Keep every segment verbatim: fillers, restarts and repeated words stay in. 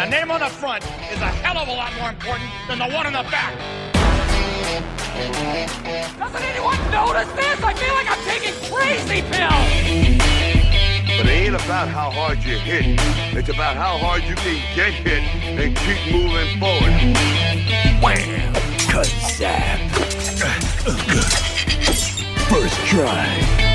The name on the front is a hell of a lot more important than the one on the back. Doesn't anyone notice this? I feel like I'm taking crazy pills. But it ain't about how hard you hit. It's about how hard you can get hit and keep moving forward. Wham! Kazap! First try.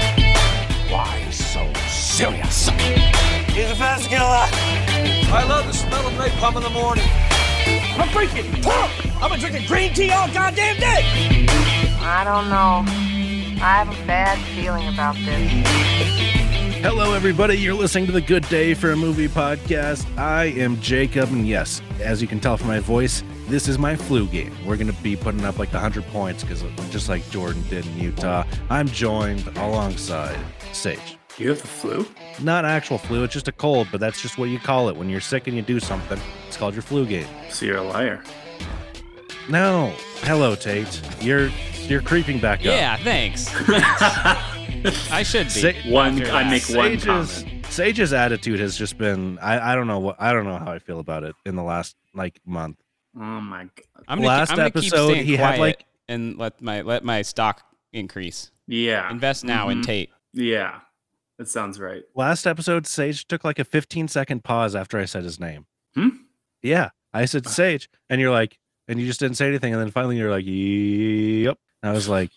Why so serious? He's a fast killer. I love the smell of napalm in the morning. I'm freaking pumped. I've been drinking green tea all goddamn day. I don't know. I have a bad feeling about this. Hello, everybody. You're listening to the Good Day for a Movie podcast. I am Jacob, and yes, as you can tell from my voice, this is my flu game. We're going to be putting up like one hundred points because just like Jordan did in Utah, I'm joined alongside Sage. You have the flu? Not actual flu, it's just a cold, but that's just what you call it. When you're sick and you do something, it's called your flu game. So you're a liar. No. Hello, Tate. You're you're creeping back up. Yeah, thanks. thanks. I should be. Sa- one. I make one Sage's, comment. Sage's attitude has just been I, I don't know what I don't know how I feel about it in the last like month. Oh my god. I'm gonna, last I'm gonna episode keep staying he quiet had like and let my let my stock increase. Yeah. Invest now Mhm. in Tate. Yeah. That sounds right. last episode Sage took like a fifteen second pause after I said his name. Hmm? Yeah. I said Sage and you're like and you just didn't say anything and then finally you're like yep. And I was like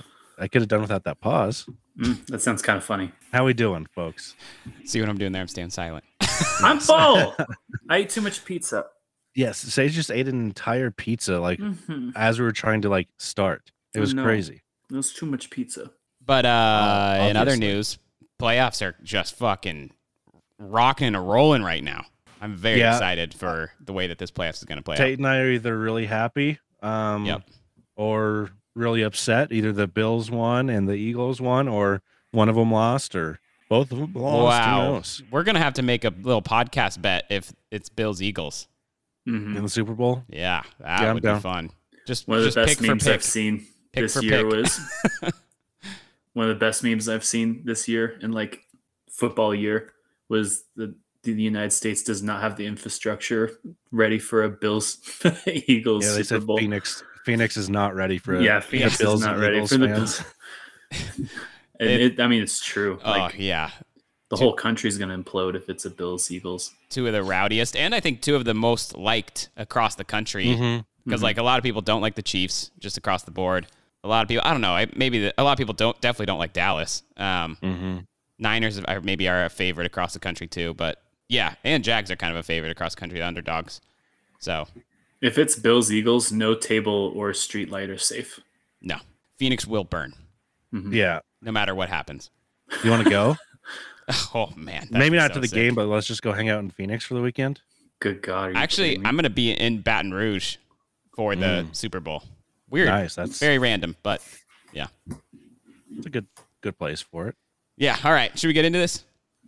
I could have done without that pause. Mm, that sounds kind of funny. How we doing, folks? See what I'm doing there? I'm staying silent. I'm full. I ate too much pizza. Yes, Sage just ate an entire pizza like Mm-hmm. as we were trying to like start. It was Oh, no. crazy. It was too much pizza. But uh, Oh, in other obviously. news, playoffs are just fucking rocking and rolling right now. I'm very Yeah. excited for the way that this playoffs is going to play Tate out. and I are either really happy um Yep. or really upset. Either the Bills won and the Eagles won, or one of them lost, or both of them lost. Who Wow. knows? We're going to have to make a little podcast bet if it's Bills Eagles. Mm-hmm. In the Super Bowl. Yeah, that Yeah, I'm would down. be fun. Just, One of the just best pick for memes pick. I've seen Pick this for year pick. was one of the best memes I've seen this year in like football year was the the United States does not have the infrastructure ready for a Bills Eagles Yeah, they Super said Bowl. Phoenix. Phoenix is not ready for. Yeah, for Phoenix Bills is not and ready Eagles for the fans. Bills. And It- it, I mean, it's true. Oh, Like yeah. the whole country's going to implode if it's a Bills Eagles. Two of the rowdiest, and I think two of the most liked across the country. Mhm. Because Mhm. like a lot of people don't like the Chiefs just across the board. A lot of people, I don't know, I, maybe the, a lot of people don't definitely don't like Dallas. Um, Mhm. Niners are maybe are a favorite across the country too, but yeah, and Jags are kind of a favorite across the country, the underdogs. So If it's Bills Eagles, no table or street light are safe. no, Phoenix will burn Mhm. Yeah. no matter what happens. You want to go? Oh man, that'd Maybe be not so to the sick. game, but let's just go hang out in Phoenix for the weekend. Good God. are you Actually, kidding me? I'm gonna be in Baton Rouge for the Super Bowl. Weird, Nice. That's very random, but yeah, that's a good good place for it. yeah. All right, should we get into this?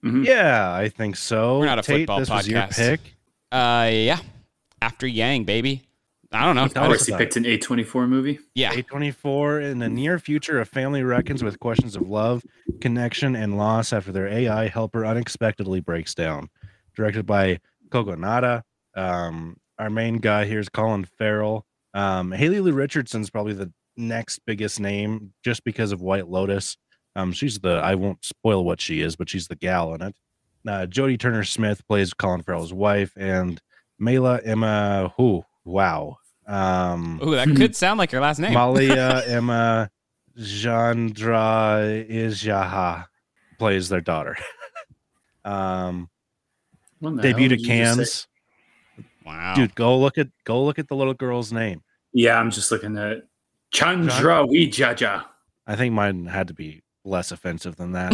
Yeah, I think so. We're not a Tate, football this was your podcast. pick. Uh, yeah. After Yang, baby. I don't know. Tell I us just- He about picked an A twenty-four movie. yeah. A twenty-four, in the near future, a family reckons with questions of love, connection, and loss after their A I helper unexpectedly breaks down. Directed by Kogonada. Um, our main guy here is Colin Farrell. Um, Haley Lou Richardson's probably the next biggest name just because of White Lotus. Um, she's the, I won't spoil what she is, but she's the gal in it. Uh, Jodie Turner Smith plays Colin Farrell's wife, and Mela Emma, who, wow. Um, Ooh, that could sound like your last name. Malia Emma Jandra Ijaha plays their daughter. um, What the hell debuted did at you just say? Cannes. Wow. Dude, go look at go look at the little girl's name. Yeah, I'm just looking at Chandra Wijaja. I think mine had to be less offensive than that.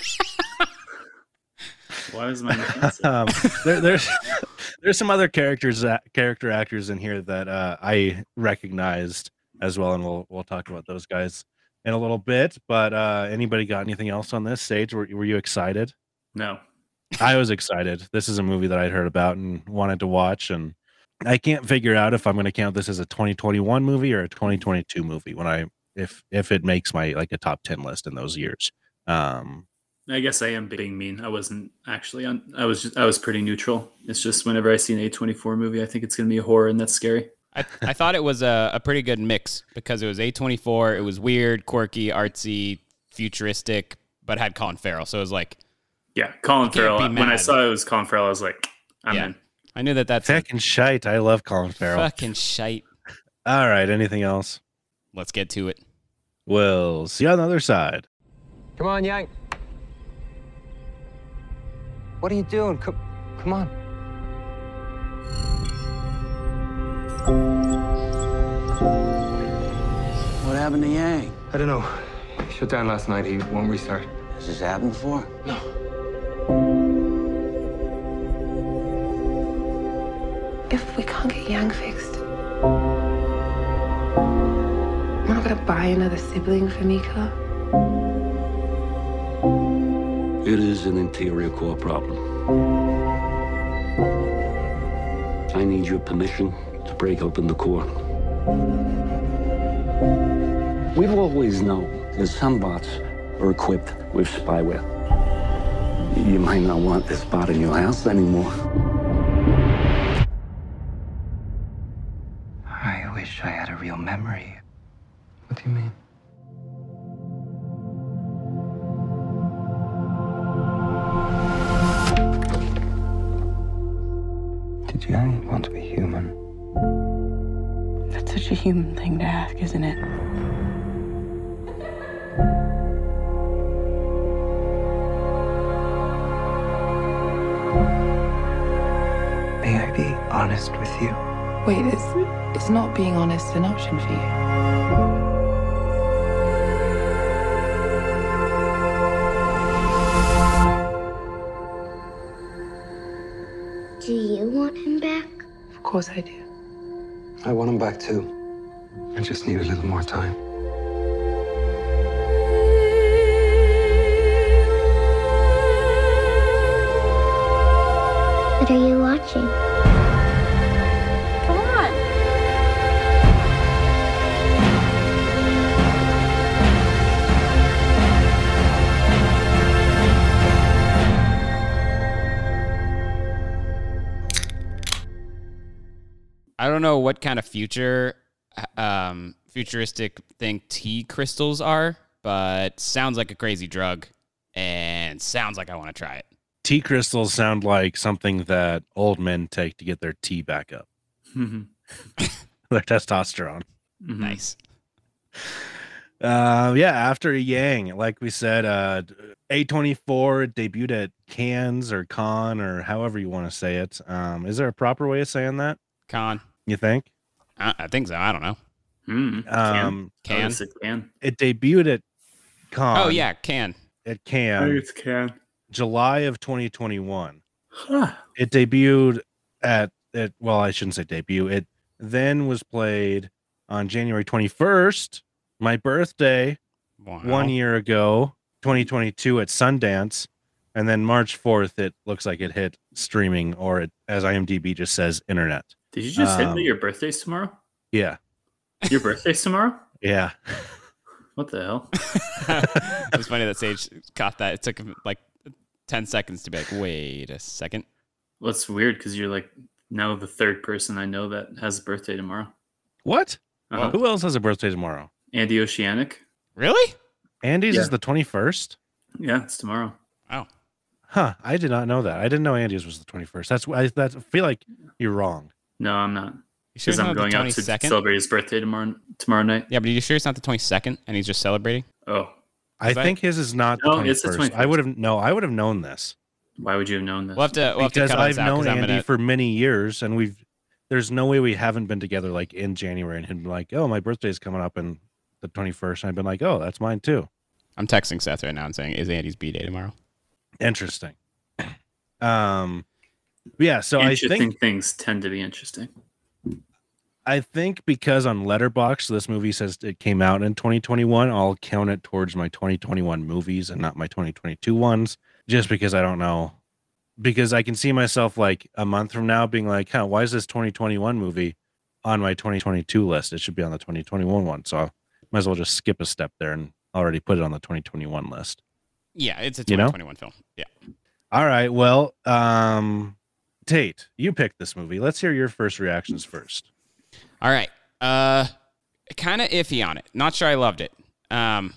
Why is mine offensive? um, there, there's there's some other characters uh, character actors in here that uh, I recognized as well, and we'll we'll talk about those guys in a little bit. But uh, anybody got anything else on this stage? Were, were you excited? No. I was excited. This is a movie that I'd heard about and wanted to watch, and I can't figure out if I'm going to count this as a twenty twenty-one movie or a twenty twenty-two movie when I if if it makes my like a top ten list in those years. Um, I guess I am being mean. I wasn't actually on. I was just. I was pretty neutral. It's just whenever I see an A twenty-four movie, I think it's gonna be a horror, and that's scary. I, I thought it was a, a pretty good mix because it was A twenty-four. It was weird, quirky, artsy, futuristic, but had Colin Farrell. So it was like, yeah, Colin Farrell. When mad. I saw it was Colin Farrell, I was like, I'm yeah, in. I knew that that's Fucking shite. I love Colin Farrell. fucking shite. All right. Anything else? Let's get to it. We'll see you on the other side. Come on, Yang. What are you doing? Come, come on. What happened to Yang? I don't know. He shut down last night. He won't restart. Has this happened before? No. If we can't get Yang fixed, we're not gonna buy another sibling for Miko. It is an interior core problem. I need your permission to break open the core. We've always known that some bots are equipped with spyware. You might not want this bot in your house anymore. I wish I had a real memory. What do you mean? Did Yang want to be human? That's such a human thing to ask, isn't it? May I be honest with you? Wait, is, is not being honest an option for you? Do you want him back? Of course I do. I want him back too. I just need a little more time. What are you watching? Come on. I don't know what kind of future, um, futuristic thing tea crystals are, but sounds like a crazy drug, and sounds like I want to try it. Tea crystals sound like something that old men take to get their tea back up. Their testosterone. Mm-hmm. Nice. Uh, yeah, after Yang, like we said, uh, A twenty-four debuted at Cannes or Con or however you want to say it. Um, is there a proper way of saying that? Con. You think? I, I think so. I don't know. Mm, Um, Can. It can. It debuted at Con. Oh, yeah, can. At I Cannes, think it's can. July of twenty twenty-one. Huh. It debuted at it. Well, I shouldn't say debut. It then was played on January twenty-first, my birthday, Wow. one year ago, twenty twenty-two at Sundance, and then March fourth. It looks like it hit streaming, or it, as IMDb just sasays, internet. Did you just hit Um, me? Your birthday's tomorrow? Yeah, Your birthday's tomorrow? yeah. What the hell? It was funny that Sage caught that. It took him like ten seconds to be like, wait a second. Well, it's weird because you're like now the third person I know that has a birthday tomorrow. What? Uh-huh. Who else has a birthday tomorrow? Andy Oceanic. Really? Andy's Yeah. is the twenty-first. Yeah, it's tomorrow. Wow. Huh? I did not know that. I didn't know Andy's was the twenty-first. That's I. That I feel like you're wrong. No, I'm not. You sure Because it's I'm not the going out to twenty-second? celebrate his birthday tomorrow tomorrow night. Yeah, but are you sure it's not the twenty-second and he's just celebrating? Oh, I Is that- think his is not No, the it's the twenty-first. I twenty-first. would have no. I would have known this. why would you have known this? We'll have to, we'll have to Because cut all I've this out known 'cause I'm Andy gonna, for many years, and we've there's no way we haven't been together like in January and him be like, oh, my birthday's coming up in the twenty-first, and I've been like, oh, that's mine too. I'm texting Seth right now and saying, is Andy's B day tomorrow? Interesting. Um, yeah. So I interesting think things tend to be interesting. I think because on Letterboxd this movie says it came out in twenty twenty-one, I'll count it towards my twenty twenty-one movies and not my twenty twenty-two ones, just because I don't know. Because I can see myself like a month from now being like, huh, why is this twenty twenty-one movie on my twenty twenty-two list? It should be on the twenty twenty-one one. So I might as well just skip a step there and already put it on the twenty twenty-one list. Yeah, it's a You know? twenty twenty-one film. Yeah. All right. Well, um, Tate, you picked this movie. Let's hear your first reactions first. All right. Uh, kind of iffy on it. Not sure I loved it. Um,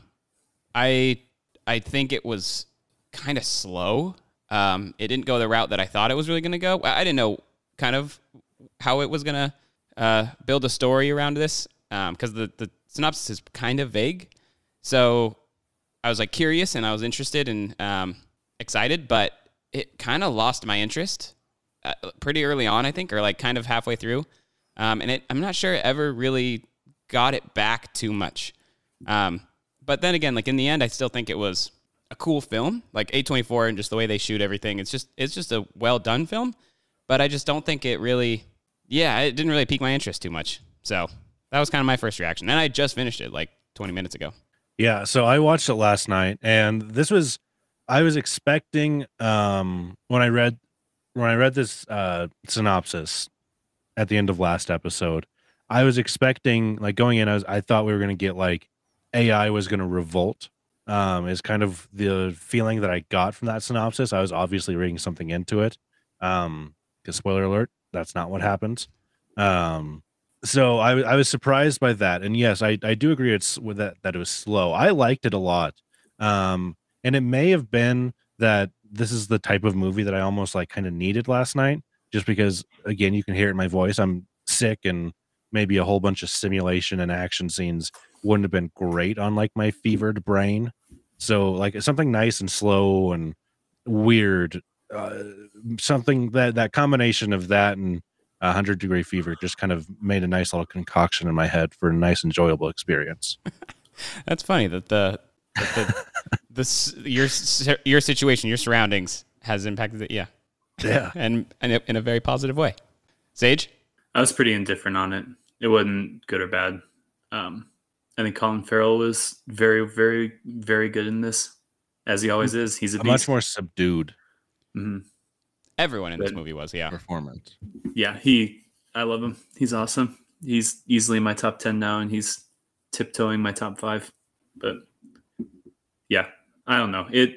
I I think it was kind of slow. Um, it didn't go the route that I thought it was really going to go. I I didn't know kind of how it was going to uh, build a story around this because um, the, the synopsis is kind of vague. So I was like curious and I was interested and um, excited, but it kind of lost my interest uh, pretty early on, I think, or like kind of halfway through. Um, and it, I'm not sure it ever really got it back too much. Um, but then again, like in the end, I still think it was a cool film, like A twenty-four and just the way they shoot everything. It's just, it's just a well done film, but I just don't think it really, yeah, it didn't really pique my interest too much. So that was kind of my first reaction. And I just finished it like twenty minutes ago. Yeah. So I watched it last night, and this was, I was expecting, um, when I read, when I read this uh, synopsis at the end of last episode, I was expecting, like going in, I was, I thought we were going to get like A I was going to revolt. Um, is kind of the feeling that I got from that synopsis. I was obviously reading something into it. Um, because spoiler alert, that's not what happens. Um, so I, I was surprised by that. And yes, I, I do agree it's with that, that it was slow. I liked it a lot. Um, and it may have been that this is the type of movie that I almost like kind of needed last night, just because again, you can hear it in my voice. I'm sick, and maybe a whole bunch of simulation and action scenes wouldn't have been great on like my fevered brain. So like something nice and slow and weird, uh, something that that combination of that and a hundred degree fever just kind of made a nice little concoction in my head for a nice, enjoyable experience. That's funny that the, that the this your your situation, your surroundings has impacted it. Yeah, yeah, and, and in a very positive way. Sage, I was pretty indifferent on it. It wasn't good or bad. Um, I think Colin Farrell was very, very, very good in this, as he always is. He's a, a much more subdued. Mm-hmm. Everyone in but, this movie was, yeah. Performance. Yeah, he. I love him. He's awesome. He's easily in my top ten now, and he's tiptoeing my top five. But yeah, I don't know. It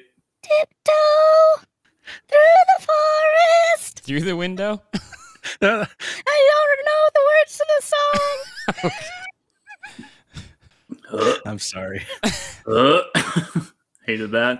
tiptoe through the forest, through the window. I don't know the words to the song. Uh, I'm sorry. Uh, hated that.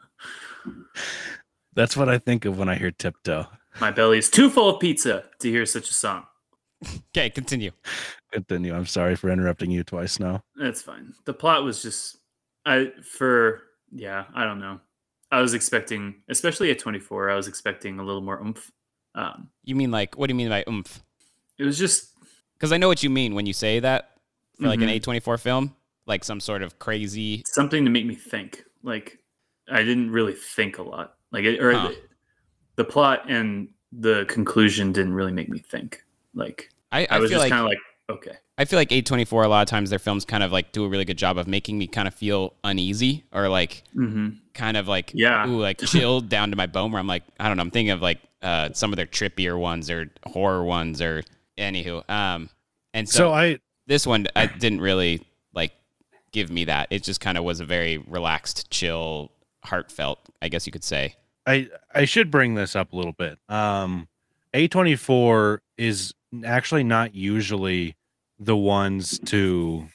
That's what I think of when I hear tiptoe. My belly is too full of pizza to hear such a song. Okay, continue. Continue. I'm sorry for interrupting you twice now. That's fine. The plot was just, I for yeah, I don't know. I was expecting, especially at twenty-four, I was expecting a little more oomph. Um, you mean like, what do you mean by oomph? It was just because I know what you mean when you say that for like mm-hmm. an A twenty-four film. Like some sort of crazy something to make me think. Like I didn't really think a lot. Like it, or huh. the, the plot and the conclusion didn't really make me think. Like I, I, I was feel just like, kind of like, okay. I feel like A twenty-four, a lot of times their films kind of like do a really good job of making me kind of feel uneasy or like mm-hmm. kind of like yeah, ooh, like chilled down to my bone where I'm like, I don't know, I'm thinking of like uh, some of their trippier ones or horror ones or anywho. Um, and so, so I this one I didn't really like give me that. It just kind of was a very relaxed, chill, heartfelt, I guess you could say. I, I should bring this up a little bit. Um, A twenty-four is actually not usually the ones to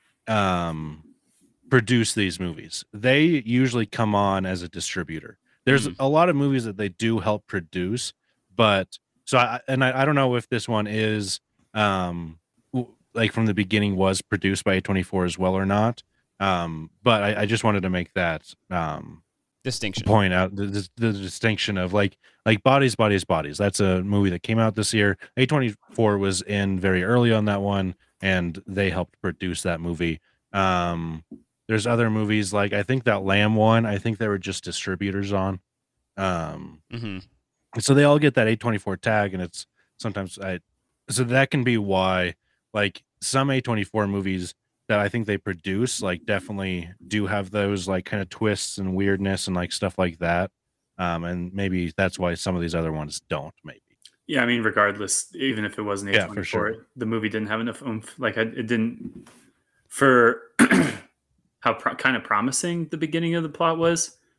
um, produce these movies. They usually come on as a distributor. There's mm-hmm. a lot of movies that they do help produce, but so I, and I, I don't know if this one is um, like from the beginning was produced by A twenty-four as well or not. Um, but I, I just wanted to make that um, distinction point out the, the, the distinction of like like Bodies, Bodies, Bodies. That's a movie that came out this year. A twenty-four was in very early on that one, and they helped produce that movie. Um, there's other movies like I think that Lamb one. I think they were just distributors on. Um, mm-hmm. So they all get that A twenty-four tag, and it's sometimes I. So that can be why like some A twenty-four movies that I think they produce like definitely do have those like kind of twists and weirdness and like stuff like that. Um, and maybe that's why some of these other ones don't. Maybe. Yeah, I mean, regardless, even if it wasn't A twenty-four, yeah, for sure. The movie didn't have enough oomph. Like I, it didn't for how pro- kind of promising the beginning of the plot was.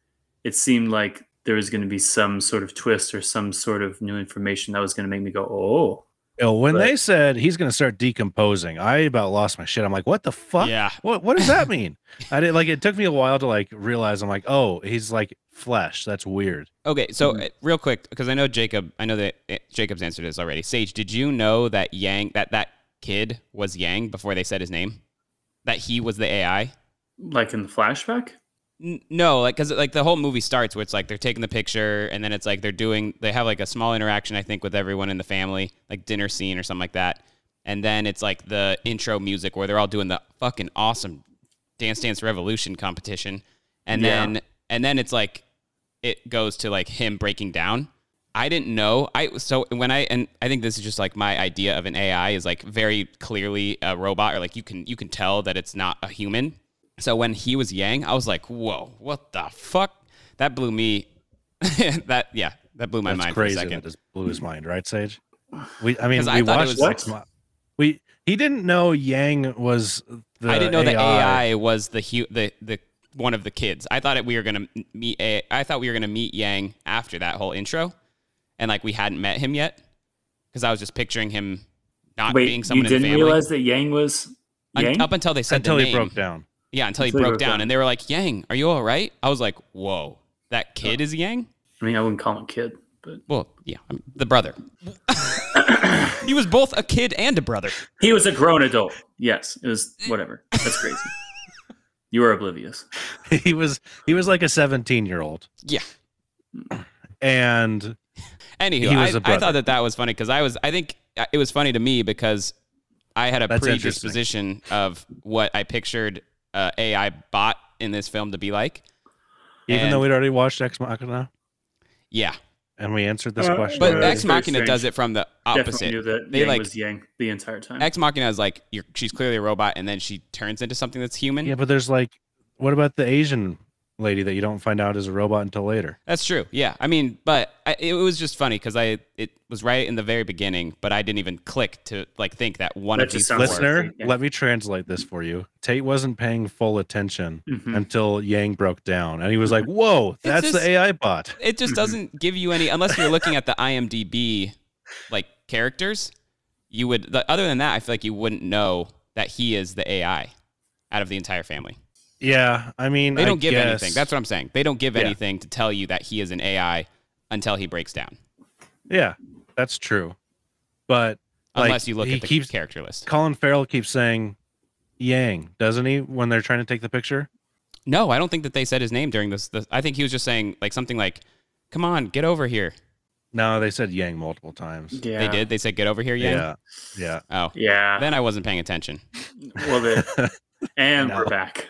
it seemed like there was going to be some sort of twist or some sort of new information that was going to make me go, oh. Oh, when But- they said he's going to start decomposing, I about lost my shit. I'm like, what the fuck? Yeah. What What does that mean? I did like. It took me a while to like realize. I'm like, oh, he's like flesh. That's weird. Okay, so uh, real quick, because I know Jacob, I know that uh, Jacob's answered this already. Sage, did you know that Yang, that that kid was Yang before they said his name? That he was the A I? Like in the flashback? N- no, like because like the whole movie starts where it's like they're taking the picture and then it's like they're doing they have like a small interaction I think with everyone in the family, like dinner scene or something like that, and then it's like the intro music where they're all doing the fucking awesome Dance Dance Revolution competition, and Yeah. then and then it's like it goes to like him breaking down. I didn't know I so when I and I think this is just like my idea of an A I is like very clearly a robot, or like you can you can tell that it's not a human. So when he was Yang, I was like, whoa, what the fuck? That blew me. that, yeah, that blew my That's mind crazy. for a second. That just blew his mind, right, Sage? We, I mean, 'Cause I we thought it watched was- Sex Mo- We he didn't know Yang was the. I didn't know A I. the A I was the, hu- the the one of the kids. I thought it, we were gonna meet. A, I thought we were gonna meet Yang after that whole intro, and like we hadn't met him yet, because I was just picturing him not Wait, being you someone in the didn't family. realize that Yang was Un- Yang? up until they said Until the he name. broke down. Yeah, until he Until he broke, broke down. down. and they were like, "Yang, are you all right?" I was like, "Whoa, that kid is Yang." I mean, I wouldn't call him a kid, but Well, yeah, I'm the brother. He was both a kid and a brother. he was a grown adult. Yes, it was whatever. That's crazy. You were oblivious. He was he was like a seventeen year old, Yeah. and Anywho, He was I, a I brother. thought that that was funny because I was, I think it was funny to me because I had a That's predisposition of what I pictured uh, A I bot in this film to be like. even And- though we'd already watched Ex Machina Yeah. and we answered this Uh, question, But already. Ex Machina does it from the Definitely opposite. knew that They Yang like was Yang the entire time. Ex Machina is like you're, she's clearly a robot, and then she turns into something that's human. yeah, but there's like, what about the Asian lady that you don't find out is a robot until later? That's true. Yeah, I mean, but I, it was just funny because I it was right in the very beginning, but I didn't even click to like think that one That of just these sounds four- Listener, yeah. let me translate this for you. Tate wasn't paying full attention Mhm. until Yang broke down, and he was like, "Whoa, that's just- the A I bot." it just doesn't give you any unless you're looking at the I M D B like characters. You would the, other than that, I feel like you wouldn't know that he is the A I out of the entire family. Yeah, I mean, They I don't give guess- anything. That's what I'm saying. They don't give Yeah. anything to tell you that he is an A I until he breaks down. yeah, that's true. But like, Unless you look he at the keeps, character list. Colin Farrell keeps saying Yang, doesn't he, when they're trying to take the picture? No, I don't think that they said his name during this. this I think he was just saying like something like, "Come on, get over here." No, they said Yang multiple times. Yeah. They did. They said, "Get over here, Yang." Yeah, yeah. Oh, Yeah. then I wasn't paying attention. Well, the, and No. we're back.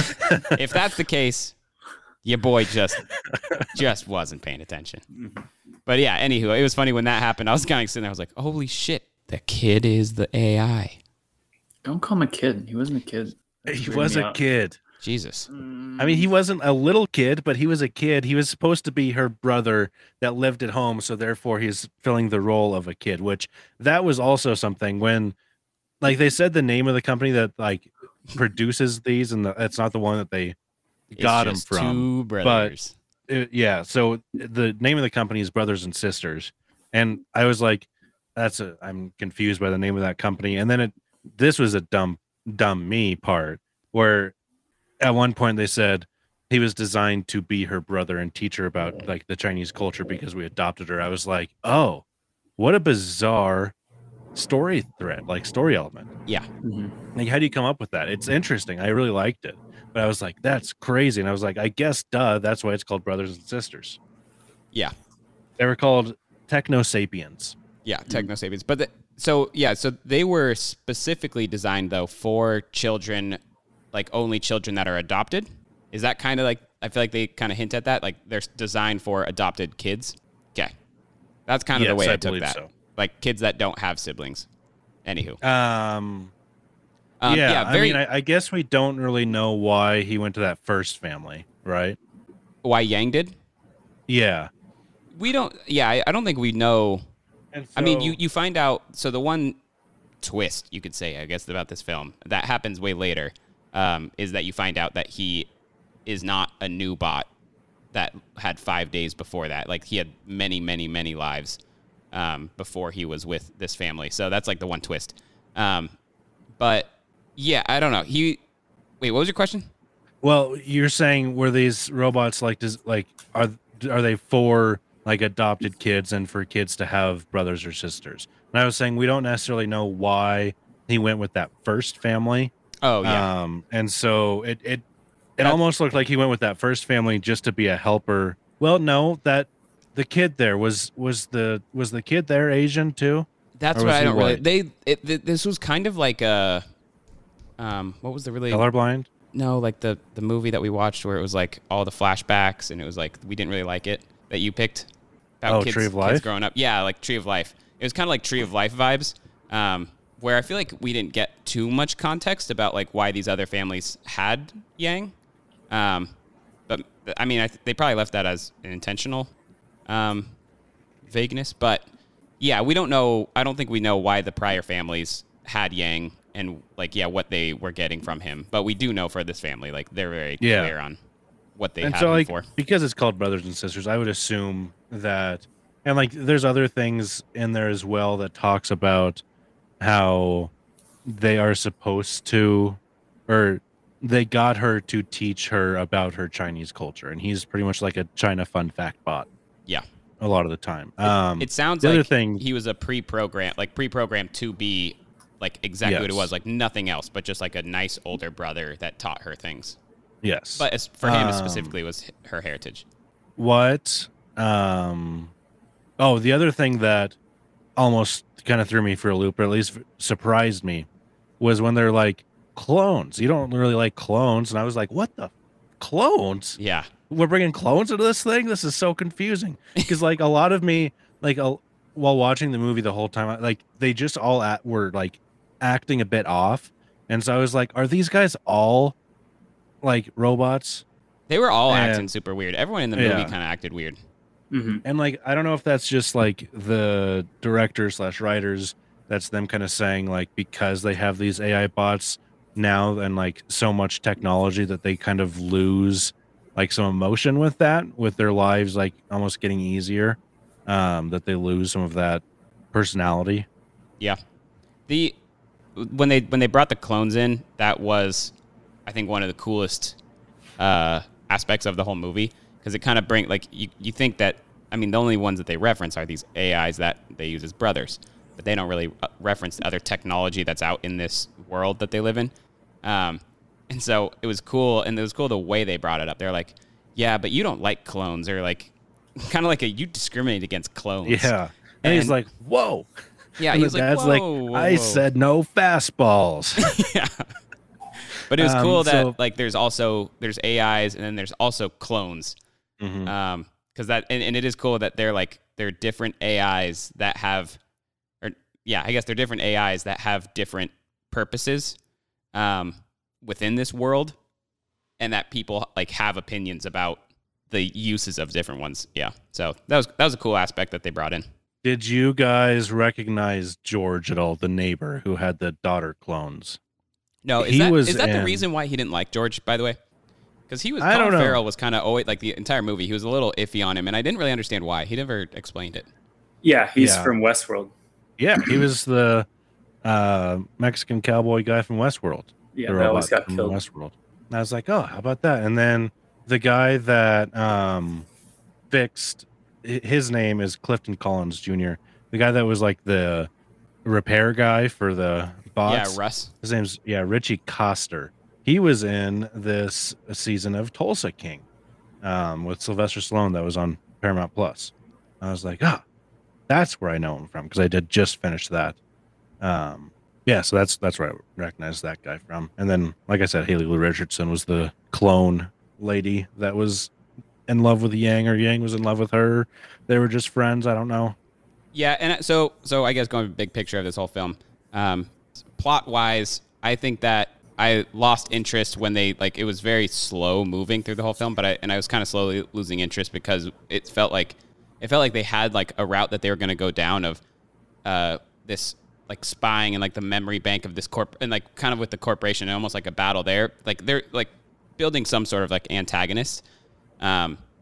If that's the case, your boy just just wasn't paying attention. But yeah, anywho, it was funny when that happened. I was kind of sitting there. I was like, "Holy shit, the kid is the A I." Don't call him a kid. He wasn't a kid. He Weirded was me a out. kid. Jesus. I mean, he wasn't a little kid, but he was a kid. He was supposed to be her brother that lived at home, so therefore he's filling the role of a kid, which that was also something when like they said the name of the company that like produces these, and the, it's not the one that they It's got him just from. two brothers. It- yeah, so the name of the company is Brothers and Sisters, and I was like, "That's a." I'm confused by the name of that company, and then it. This was a dumb, dumb me part where, at one point they said he was designed to be her brother and teach her about like the Chinese culture because we adopted her. I was like, "Oh, what a bizarre story thread, like story element." Yeah. Like, how do you come up with that? It's interesting. I really liked it. But I was like, that's crazy. And I was like, I guess, duh, that's why it's called Brothers and Sisters. Yeah. They were called Techno Sapiens. Yeah, Techno Sapiens. But the, so yeah, so they were specifically designed though for children, like only children that are adopted. Is that kind of like I feel like they kind of hint at that, like they're designed for adopted kids. Okay, that's kind of the Yes, way I, I took believe that. so. Like kids that don't have siblings. Anywho, Um, um, yeah, yeah, very. I mean, I, I guess we don't really know why he went to that first family, right? why Yang did? Yeah. We don't. Yeah, I, I don't think we know. And I mean, so- you you find out. So the one twist you could say, I guess, about this film that happens way later um, is that you find out that he is not a new bot. that had five days before that. Like he had many, many, many lives um, before he was with this family. So that's like the one twist. Um, but yeah, I don't know. He wait, what was your question? Well, you're saying were these robots like does like are are they for like adopted kids and for kids to have brothers or sisters? And I was saying we don't necessarily know why he went with that first family. Oh yeah. Um, and so it it it almost looked like he went with that first family just to be a helper. Well, no, that the kid there was was the was the kid there Asian too? That's Or what was I he don't really. white? They it, th- this was kind of like a, um, what was the really Colorblind? No, like the the movie that we watched where it was like all the flashbacks and it was like we didn't really like it that you picked about Oh, kids, Tree of kids Life? growing up. Yeah, like Tree of Life. It was kind of like Tree of Life vibes, um, where I feel like we didn't get too much context about like why these other families had Yang. Um, but I mean, I th- they probably left that as an intentional um, vagueness. But yeah, we don't know. I don't think we know why the prior families had Yang and like yeah, what they were getting from him. But we do know for this family, like they're very Yeah. clear on what they and had so him like for. because it's called brothers and sisters, I would assume that, and like there's other things in there as well that talks about how they are supposed to, or they got her to teach her about her Chinese culture, and he's pretty much like a China fun fact bot. Yeah. A lot of the time. Um, It sounds the like other thing, he was a pre-program, like pre-programmed to be like exactly what it Yes. was, like nothing else, but just like a nice older brother that taught her things. yes, But as, for him, it Um, specifically was h- her heritage. What? Um. Oh, the other thing that almost kind of threw me for a loop, or at least surprised me, was when they're like clones. You don't really like clones, and I was like, "What the clones? Yeah, we're bringing clones into this thing. This is so confusing." Because like a lot of me, like a, while watching the movie the whole time, like they just all at, were like acting a bit off, and so I was like, "Are these guys all like robots?" They were all And- acting super weird. Everyone in the movie Yeah. kind of acted weird. And like I don't know if that's just like the director slash writers, that's them kind of saying like because they have these A I bots now and like so much technology that they kind of lose like some emotion with that, with their lives like almost getting easier, um, that they lose some of that personality. Yeah. The when they when they brought the clones in, that was I think one of the coolest uh, aspects of the whole movie, because it kind of bring like you, you think that I mean the only ones that they reference are these A Is that they use as brothers, but they don't really uh, reference the other technology that's out in this world that they live in. Um, and so it was cool, and it was cool the way they brought it up. They're like, yeah, but you don't like clones, or like kind of like a you discriminate against clones. Yeah. And, he's like, whoa. Yeah, And he was the like, dad's whoa, like, whoa, I whoa." said no fastballs. Yeah. But it was Um, cool that so- like there's also there's A Is and then there's also clones. Mhm. Um, because that and, and it is cool that they're like they're different A Is that have, or yeah, I guess they're different A Is that have different purposes, um, within this world, and that people like have opinions about the uses of different ones. Yeah. So that was that was a cool aspect that they brought in. Did you guys recognize George at all, the neighbor who had the daughter clones? No, is He that was is that the in- reason why he didn't like George? By the way, because he was I Colin don't know. Farrell was kind of always like the entire movie. He was a little iffy on him, and I didn't really understand why. He never explained it. Yeah, he's Yeah. from Westworld. Yeah, he was the uh, Mexican cowboy guy from Westworld. Yeah, the that always robot got from killed. Westworld. And I was like, oh, how about that? And then the guy that um, fixed hi- his name is Clifton Collins Junior The guy that was like the repair guy for the bots. Yeah, Russ. His name's yeah Richie Coster. He was in this season of Tulsa King um, with Sylvester Stallone that was on Paramount Plus. I was like, ah, that's where I know him from because I did just finish that. Um, yeah, so that's that's where I recognize that guy from. And then, like I said, Haley Lou Richardson was the clone lady that was in love with Yang, or Yang was in love with her. They were just friends. I don't know. Yeah, and so so I guess going big picture of this whole film, um, plot wise, I think that I lost interest when they like it was very slow moving through the whole film, but I and I was kind of slowly losing interest because it felt like it felt like they had like a route that they were going to go down of uh, this like spying and like the memory bank of this corp and like kind of with the corporation and almost like a battle there. Like they're like building some sort of like antagonist. Um,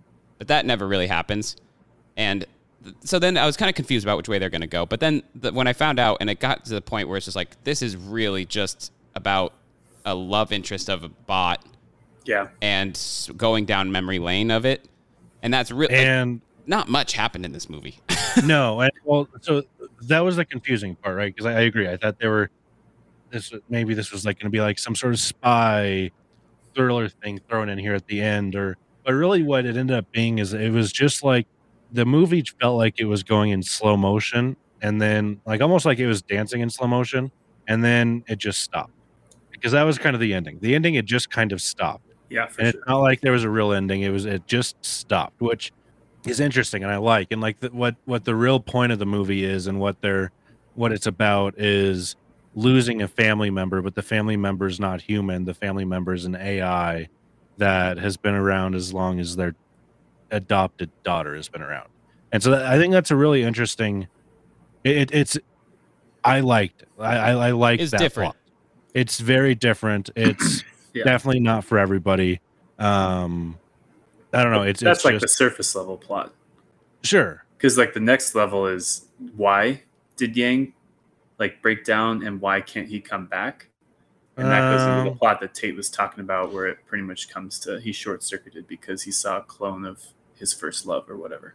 but that never really happens. And th- so then I was kind of confused about which way they're going to go. But then the, when I found out, and it got to the point where it's just like, this is really just about a love interest of a bot. Yeah. And going down memory lane of it. And that's really, and like, not much happened in this movie. no. And, well, so that was the confusing part, right? Because I, I agree. I thought they were, this maybe this was like going to be like some sort of spy thriller thing thrown in here at the end, or, but really what it ended up being is it was just like the movie felt like it was going in slow motion, and then like almost like it was dancing in slow motion, and then it just stopped, because that was kind of the ending. The ending, it just kind of stopped. Yeah, for and sure. It's not like there was a real ending. It was, it just stopped, which is interesting, and I like. And like the, what what the real point of the movie is, and what they're what it's about is losing a family member, but the family member is not human. The family member is an A I that has been around as long as their adopted daughter has been around. And so that, I think that's a really interesting. It, it's I liked it. I I, I like It's that different. plot. It's very different. It's Yeah. definitely not for everybody. Um, I don't know. It's That's it's like just, the surface level plot. Sure. Because like the next level is why did Yang like break down, and why can't he come back? And that goes into the Um, plot that Tate was talking about, where it pretty much comes to he short circuited because he saw a clone of his first love or whatever.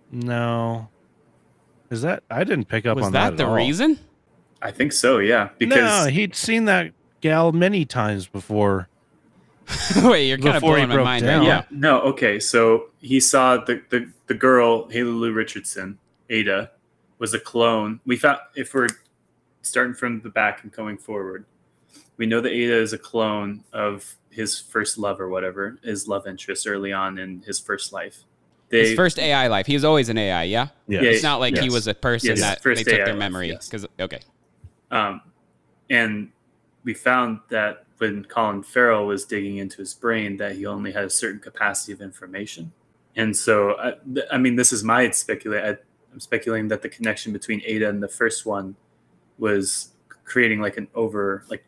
No. Is that I didn't pick up Was on that that, at the all. reason? I think so, yeah. Because no, he'd seen that gal many times before. Wait, you're kind of Before he blowing my broke mind down. right yeah, now. no, okay. So he saw the, the, the girl, Haley Lou Richardson, Ada, was a clone. We found, if we're starting from the back and going forward, we know that Ada is a clone of his first love or whatever, his love interest early on in his first life. They, His first A I life. He was always an A I, yeah? Yes. Yeah, It's not like he yes. was a person Yes, that first they took A I their life, memory. yes. Because okay. Um, and we found that when Colin Farrell was digging into his brain, that he only had a certain capacity of information. And so, I, th- I mean, this is my speculate. I, I'm speculating that the connection between Ada and the first one was creating like an over, like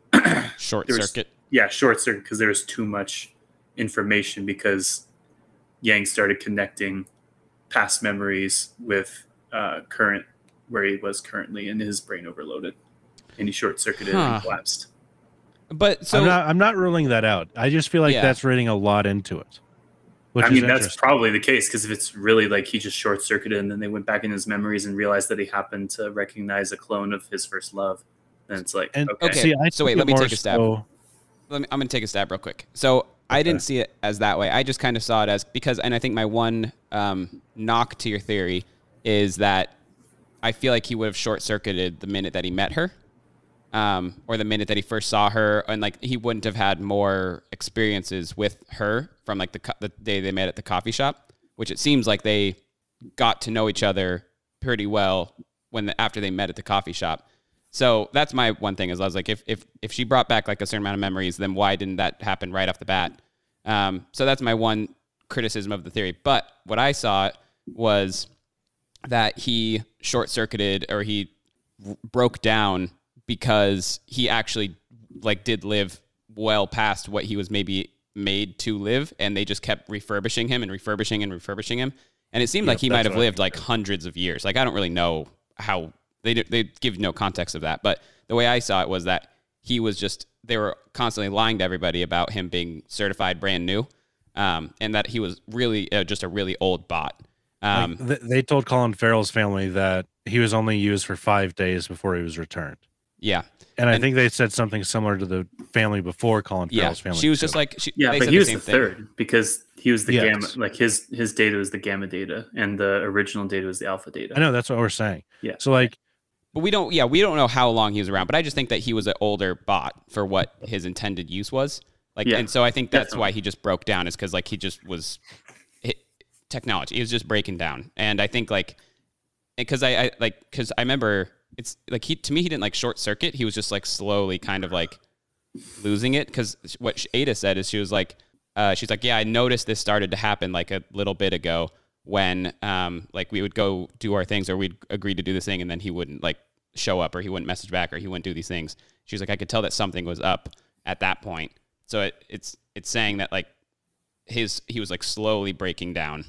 Short there was- circuit. yeah, short circuit, because there was too much information, because Yang started connecting past memories with uh, current, where he was currently, and his brain overloaded, and he short circuited Huh. and collapsed. But so I'm not I'm not ruling that out. I just feel like Yeah. that's reading a lot into it. Which I is mean, that's interesting. probably the case, because if it's really like he just short circuited and then they went back in his memories and realized that he happened to recognize a clone of his first love, then it's like, And- okay. okay. See, I so think wait, it let me more take a stab. so- Let me, I'm going to take a stab real quick. So I didn't see it as that way. I just kind of saw it as because, and I think my one um, knock to your theory is that I feel like he would have short circuited the minute that he met her, um, or the minute that he first saw her, and like he wouldn't have had more experiences with her from like the co- the day they met at the coffee shop, which it seems like they got to know each other pretty well when the, after they met at the coffee shop. So that's my one thing is I was like, if if if she brought back like a certain amount of memories, then why didn't that happen right off the bat? Um, so that's my one criticism of the theory. But what I saw was that he short circuited or he r- broke down because he actually like did live well past what he was maybe made to live, and they just kept refurbishing him and refurbishing and refurbishing him. And it seemed Yep, like he that's might have what I lived like hundreds of years. Like I don't really know how. They they give no context of that, but the way I saw it was that he was just they were constantly lying to everybody about him being certified brand new, um, and that he was really uh, just a really old bot. Um, Like, th- they told Colin Farrell's family that he was only used for five days before he was returned. yeah, And, I And- think they said something similar to the family before Colin yeah. Farrell's family. She was too. just like she, Yeah, they but said he the was same the thing. third because he was the Yes. gamma. Like his his data was the gamma data, and the original data was the alpha data. I know that's what we're saying. Yeah. So like, But we don't, yeah, we don't know how long he was around. But I just think that he was an older bot for what his intended use was. Like, Yeah, and so I think that's definitely. why he just broke down is because like he just was it, technology. He was just breaking down, and I think like because I, I like because I remember it's like he to me he didn't like short circuit. He was just like slowly kind of like losing it because what Ada said is she was like uh, she's like yeah I noticed this started to happen like a little bit ago. When um like we would go do our things or we'd agree to do this thing and then he wouldn't like show up or he wouldn't message back or he wouldn't do these things. She was like, I could tell that something was up at that point. So it, it's it's saying that like his he was like slowly breaking down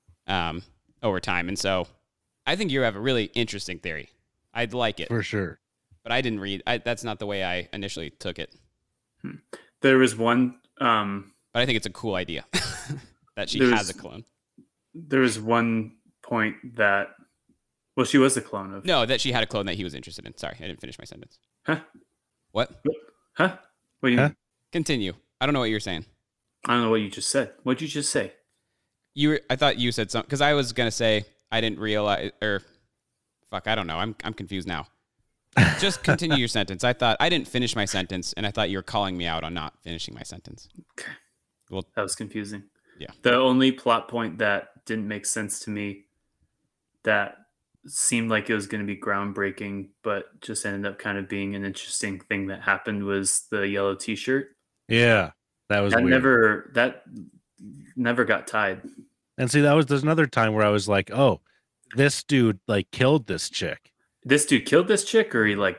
um, over time. And so I think you have a really interesting theory. I'd like it. For sure. But I didn't read. I, that's not the way I initially took it. Hmm. There was one. Um, but I think it's a cool idea that she was, has a clone. There was one point that, well, she was a clone of. No, that she had a clone that he was interested in. Sorry, I didn't finish my sentence. Huh? What? Huh? What do you huh? mean? Continue. I don't know what you're saying. I don't know what you just said. What did you just say? You were, I thought you said something because I was gonna say I didn't realize or fuck, I don't know. I'm I'm confused now. Just continue your sentence. I thought I didn't finish my sentence, and I thought you were calling me out on not finishing my sentence. Okay. Well, that was confusing. Yeah. The only plot point that didn't make sense to me, that seemed like it was going to be groundbreaking, but just ended up kind of being an interesting thing that happened, was the yellow T-shirt. Yeah, that was that weird. never that never got tied. And see, that was there's another time where I was like, oh, this dude like killed this chick. This dude killed this chick, or he like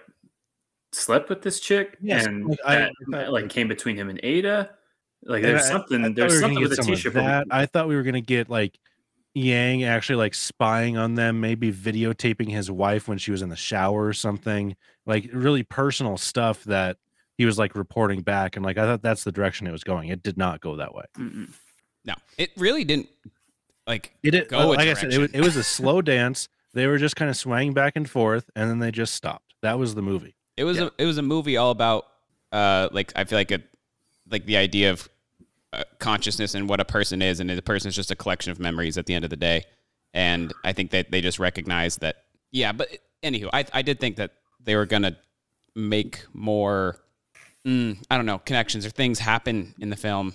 slept with this chick, yes, and like, that, I, I, like came between him and Ada. Like and there's I, something. I there's we something get with the some of T-shirt. That. I thought we were gonna get like Yang actually like spying on them, maybe videotaping his wife when she was in the shower or something. Like really personal stuff that he was like reporting back, and like I thought that's the direction it was going. It did not go that way. Mm-mm. No, it really didn't. Like it did. Go like I said, it was, it was a slow dance. They were just kind of swaying back and forth, and then they just stopped. That was the movie. It was Yeah. a it was a movie all about uh like I feel like a like the idea of uh, consciousness and what a person is, and the person is just a collection of memories at the end of the day. And I think that they just recognize that. Yeah, but anywho, I I did think that they were gonna make more mm, I don't know connections or things happen in the film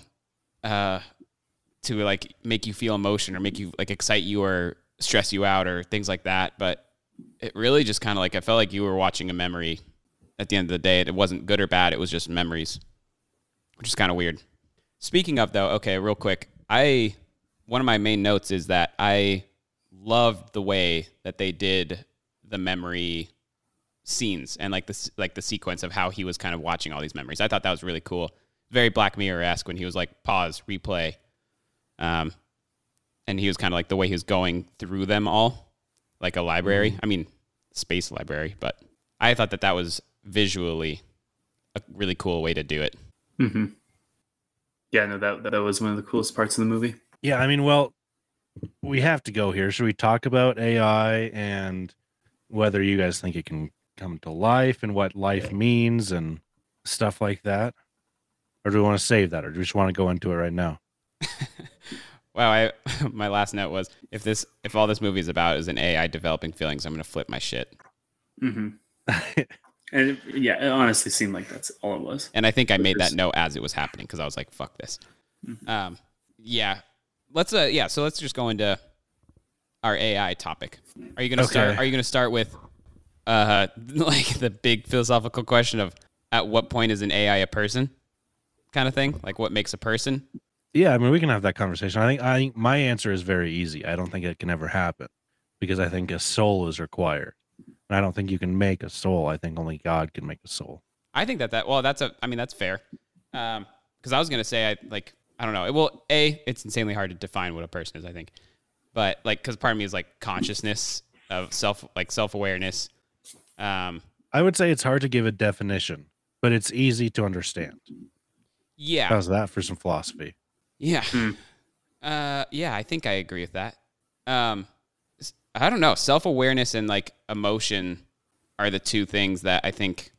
uh to like make you feel emotion or make you like excite you or stress you out or things like that. But it really just kind of like, I felt like you were watching a memory at the end of the day. It wasn't good or bad. It was just memories, which is kind of weird. Speaking of though, okay, real quick. I, one of my main notes is that I loved the way that they did the memory scenes and like the, like the sequence of how he was kind of watching all these memories. I thought that was really cool. Very Black Mirror-esque when he was like, pause, replay. Um, and he was kind of like the way he was going through them all, like a library. Mm-hmm. I mean, space library, but I thought that that was visually a really cool way to do it. Mm-hmm. Yeah, no, that that was one of the coolest parts of the movie. Yeah, I mean, well, we have to go here. Should we talk about A I and whether you guys think it can come to life and what life means and stuff like that? Or do we want to save that, or do we just want to go into it right now? Wow, I my last note was if this if all this movie is about is an A I developing feelings, I'm gonna flip my shit. Mm-hmm. And it, yeah, it honestly seemed like that's all it was. And I think I made that note as it was happening because I was like, "Fuck this." Mm-hmm. Um, yeah, let's uh, yeah. So let's just go into our A I topic. Are you gonna Okay. start? Are you gonna start with uh like the big philosophical question of at what point is an A I a person, kind of thing? Like what makes a person? Yeah, I mean, we can have that conversation. I think I think my answer is very easy. I don't think it can ever happen because I think a soul is required. And I don't think you can make a soul. I think only God can make a soul. I think that that well, that's a. I mean, that's fair. Um, because I was gonna say, I like, I don't know. Well, a, it's insanely hard to define what a person is. I think, but like, because part of me is like consciousness of self, like self awareness. Um, I would say it's hard to give a definition, but it's easy to understand. Yeah. How's that for some philosophy? Yeah. Uh, yeah, I think I agree with that. Um, s- I don't know. Self-awareness and like emotion are the two things that I think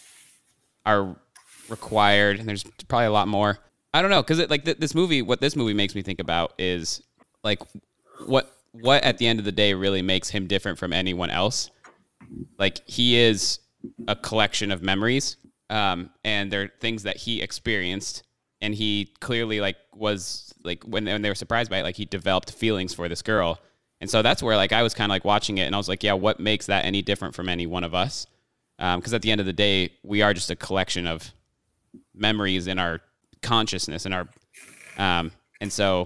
are required. And there's probably a lot more. I don't know. Cause it, like th- this movie, what this movie makes me think about is like what, what at the end of the day really makes him different from anyone else. Like he is a collection of memories. Um, and they're things that he experienced. And he clearly like was like when, when they were surprised by it, like he developed feelings for this girl. And so that's where like I was kind of like watching it and I was like, yeah, what makes that any different from any one of us? Um, cause at the end of the day, we are just a collection of memories in our consciousness and our, um, and so,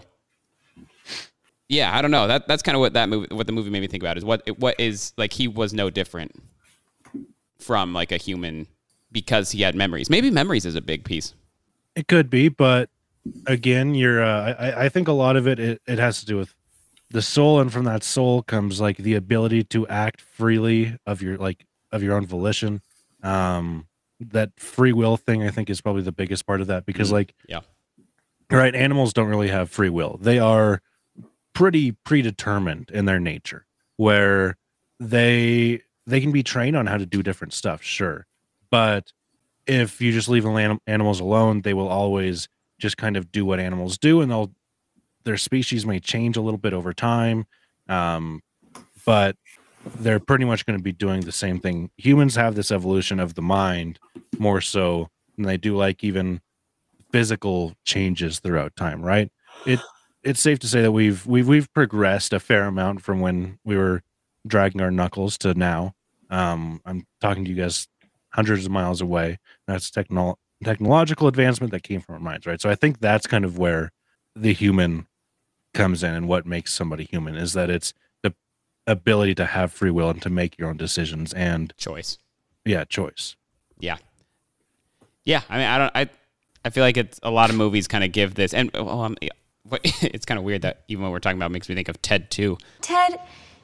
yeah, I don't know. That that's kind of what that movie, what the movie made me think about is what, what is like, he was no different from like a human because he had memories. Maybe memories is a big piece. It could be, but again, you're. Uh, I, I think a lot of it, it it has to do with the soul, and from that soul comes like the ability to act freely of your like of your own volition. Um, that free will thing, I think, is probably the biggest part of that because, Mhm. like, Yeah. right, animals don't really have free will. They are pretty predetermined in their nature, where they they can be trained on how to do different stuff, sure, but if you just leave anim- animals alone, they will always just kind of do what animals do, and they'll their species may change a little bit over time, um, but they're pretty much going to be doing the same thing. Humans have this evolution of the mind more so than they do like even physical changes throughout time, right? It it's safe to say that we've we've we've progressed a fair amount from when we were dragging our knuckles to now. Um, I'm talking to you guys hundreds of miles away. That's techno- technological advancement that came from our minds, right? So I think that's kind of where the human comes in, and what makes somebody human is that it's the ability to have free will and to make your own decisions and choice. Yeah, choice. Yeah. Yeah. I mean, I don't, I, I feel like it's a lot of movies kind of give this, and well, um, it's kind of weird that even what we're talking about makes me think of Ted too. Ted,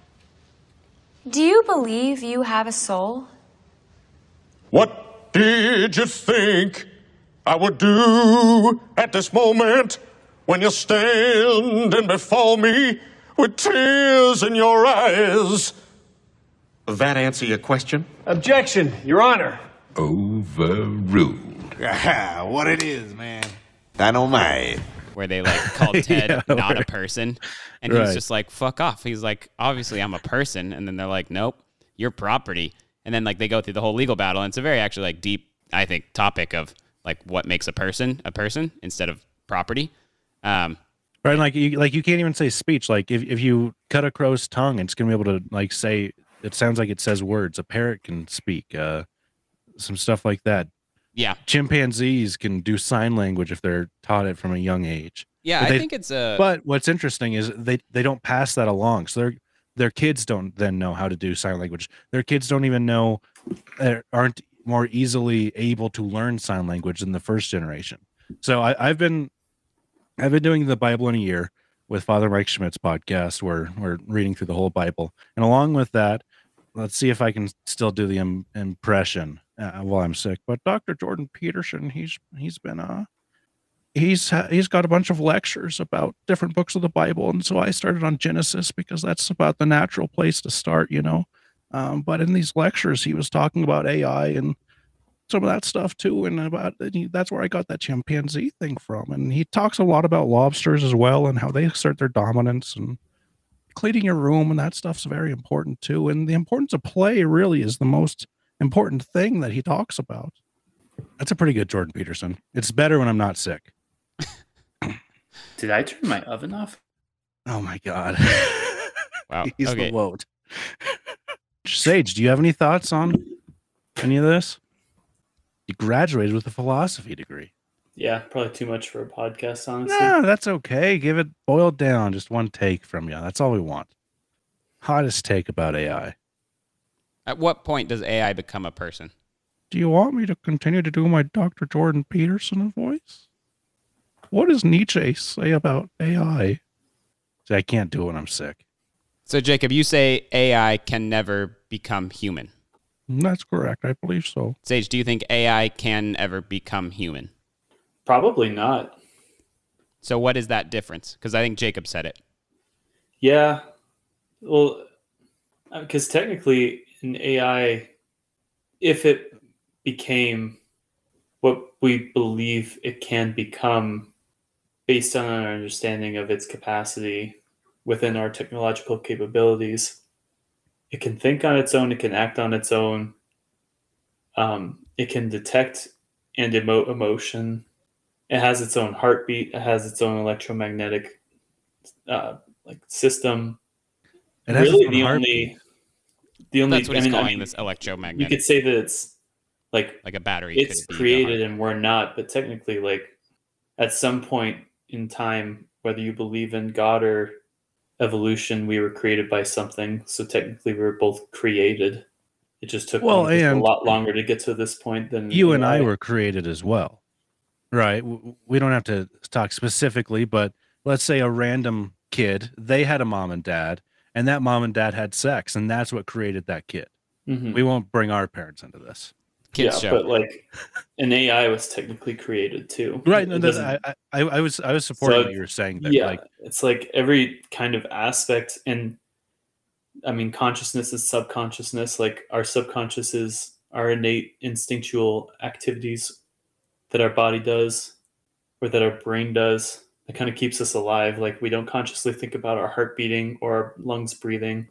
do you believe you have a soul? What did you think I would do at this moment when you're standing before me with tears in your eyes? That answer your question? Objection, Your Honor. Overruled. Ah, what it is, man. Dynamite. Where they like call Ted Yeah, not a right. person, and Right. he's just like, fuck off. He's like, obviously I'm a person, and then they're like, nope, you're property. And then like they go through the whole legal battle, and it's a very actually like deep, I think, topic of like what makes a person a person instead of property. Um, Right, like you like you can't even say speech. Like if, if you cut a crow's tongue, it's gonna be able to like say it sounds like it says words. A parrot can speak, uh, some stuff like that. Yeah. Chimpanzees can do sign language if they're taught it from a young age. Yeah, But I they- think it's a. But what's interesting is they they don't pass that along. So their their kids don't then know how to do sign language. Their kids don't even know, uh, aren't more easily able to learn sign language than the first generation. So I, I've been I've been doing the Bible in a year with Father Mike Schmidt's podcast, where we're reading through the whole Bible, and along with that, let's see if I can still do the im- impression uh, while I'm sick. But Doctor Jordan Peterson, he's he's been uh he's ha- he's got a bunch of lectures about different books of the Bible, and so I started on Genesis because that's about the natural place to start, you know. Um, but in these lectures, he was talking about A I and some of that stuff too, and about and he, that's where I got that chimpanzee thing from. And he talks a lot about lobsters as well and how they assert their dominance, and cleaning your room and that stuff's very important too. And the importance of play really is the most important thing that he talks about. That's a pretty good Jordan Peterson. It's better when I'm not sick. Did I turn my oven off? Oh my god. Wow. He's Okay. the woad. Sage, do you have any thoughts on any of this? You graduated with a philosophy degree. Yeah, probably too much for a podcast, honestly. Yeah, that's okay. Give it boiled down. Just one take from you. That's all we want. Hottest take about A I. At what point does A I become a person? Do you want me to continue to do my Doctor Jordan Peterson voice? What does Nietzsche say about A I? See, I can't do it when I'm sick. So, Jacob, you say A I can never become human. That's correct. I believe so. Sage, do you think A I can ever become human? Probably not. So, what is that difference? Because I think Jacob said it. Yeah. Well, because technically, an A I, if it became what we believe it can become based on our understanding of its capacity within our technological capabilities, it can think on its own, it can act on its own, um, it can detect and emote emotion, it has its own heartbeat, it has its own electromagnetic uh, like system. It has really its own the heartbeat. only the only That's what I he's mean, I calling mean, this electromagnetic. you could say that it's like like a battery. it's could be created the and we're not, but technically, like at some point in time, whether you believe in God or evolution, we were created by something. So technically, we were both created. It just took Well, one of us a and lot longer to get to this point than You and A I. I were created as well. right? w- We don't have to talk specifically, but let's say a random kid, they had a mom and dad, and that mom and dad had sex, and that's what created that kid. Mhm. We won't bring our parents into this. Kids yeah, show. but like an A I was technically created too. Right. It No, that, doesn't- I, I, I was I was supporting So, what you were saying there. yeah, Like, it's like every kind of aspect, and I mean, consciousness is subconsciousness. Like our subconscious is our innate instinctual activities that our body does or that our brain does. That kind of keeps us alive. Like we don't consciously think about our heart beating or our lungs breathing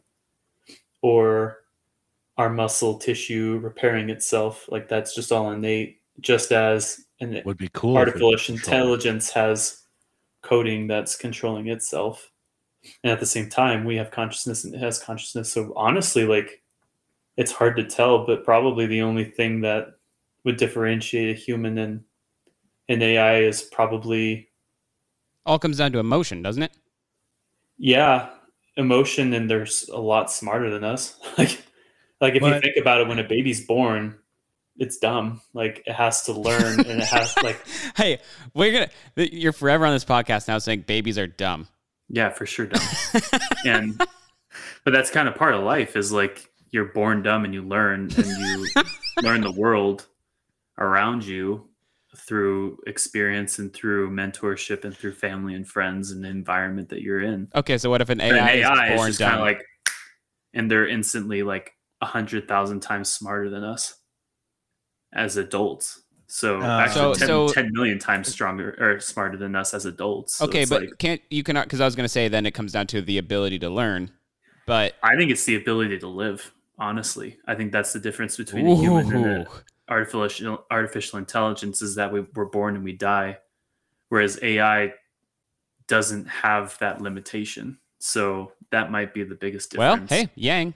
or our muscle tissue repairing itself. Like that's just all innate. Just as an would be cool. if we could artificial control it. intelligence has coding that's controlling itself, and at the same time we have consciousness and it has consciousness. So honestly, like it's hard to tell, but probably the only thing that would differentiate a human and an A I is probably All comes down to emotion, doesn't it? yeah emotion, and they're s- a lot smarter than us. like like if you But- think about it, when a baby's born, it's dumb. Like it has to learn, and it has like Hey, we're gonna. th- You're forever on this podcast now saying babies are dumb. yeah, for sure dumb. And but that's kind of part of life, is like you're born dumb and you learn, and you learn the world around you through experience and through mentorship and through family and friends and the environment that you're in. Okay, so what if an But A I, an A I is is born just kind dumb? of like, and they're instantly like a hundred thousand times smarter than us as adults. So Uh, actually, So- ten, so- ten million times stronger or smarter than us as adults. So okay, it's but like, can't you cannot? Because I was gonna say then it comes down to the ability to learn. But I think it's the ability to live. Honestly, I think that's the difference between a human and an Ooh. artificial artificial intelligence, is that we we're born and we die, whereas A I doesn't have that limitation. So that might be the biggest well, difference. hey, Yang.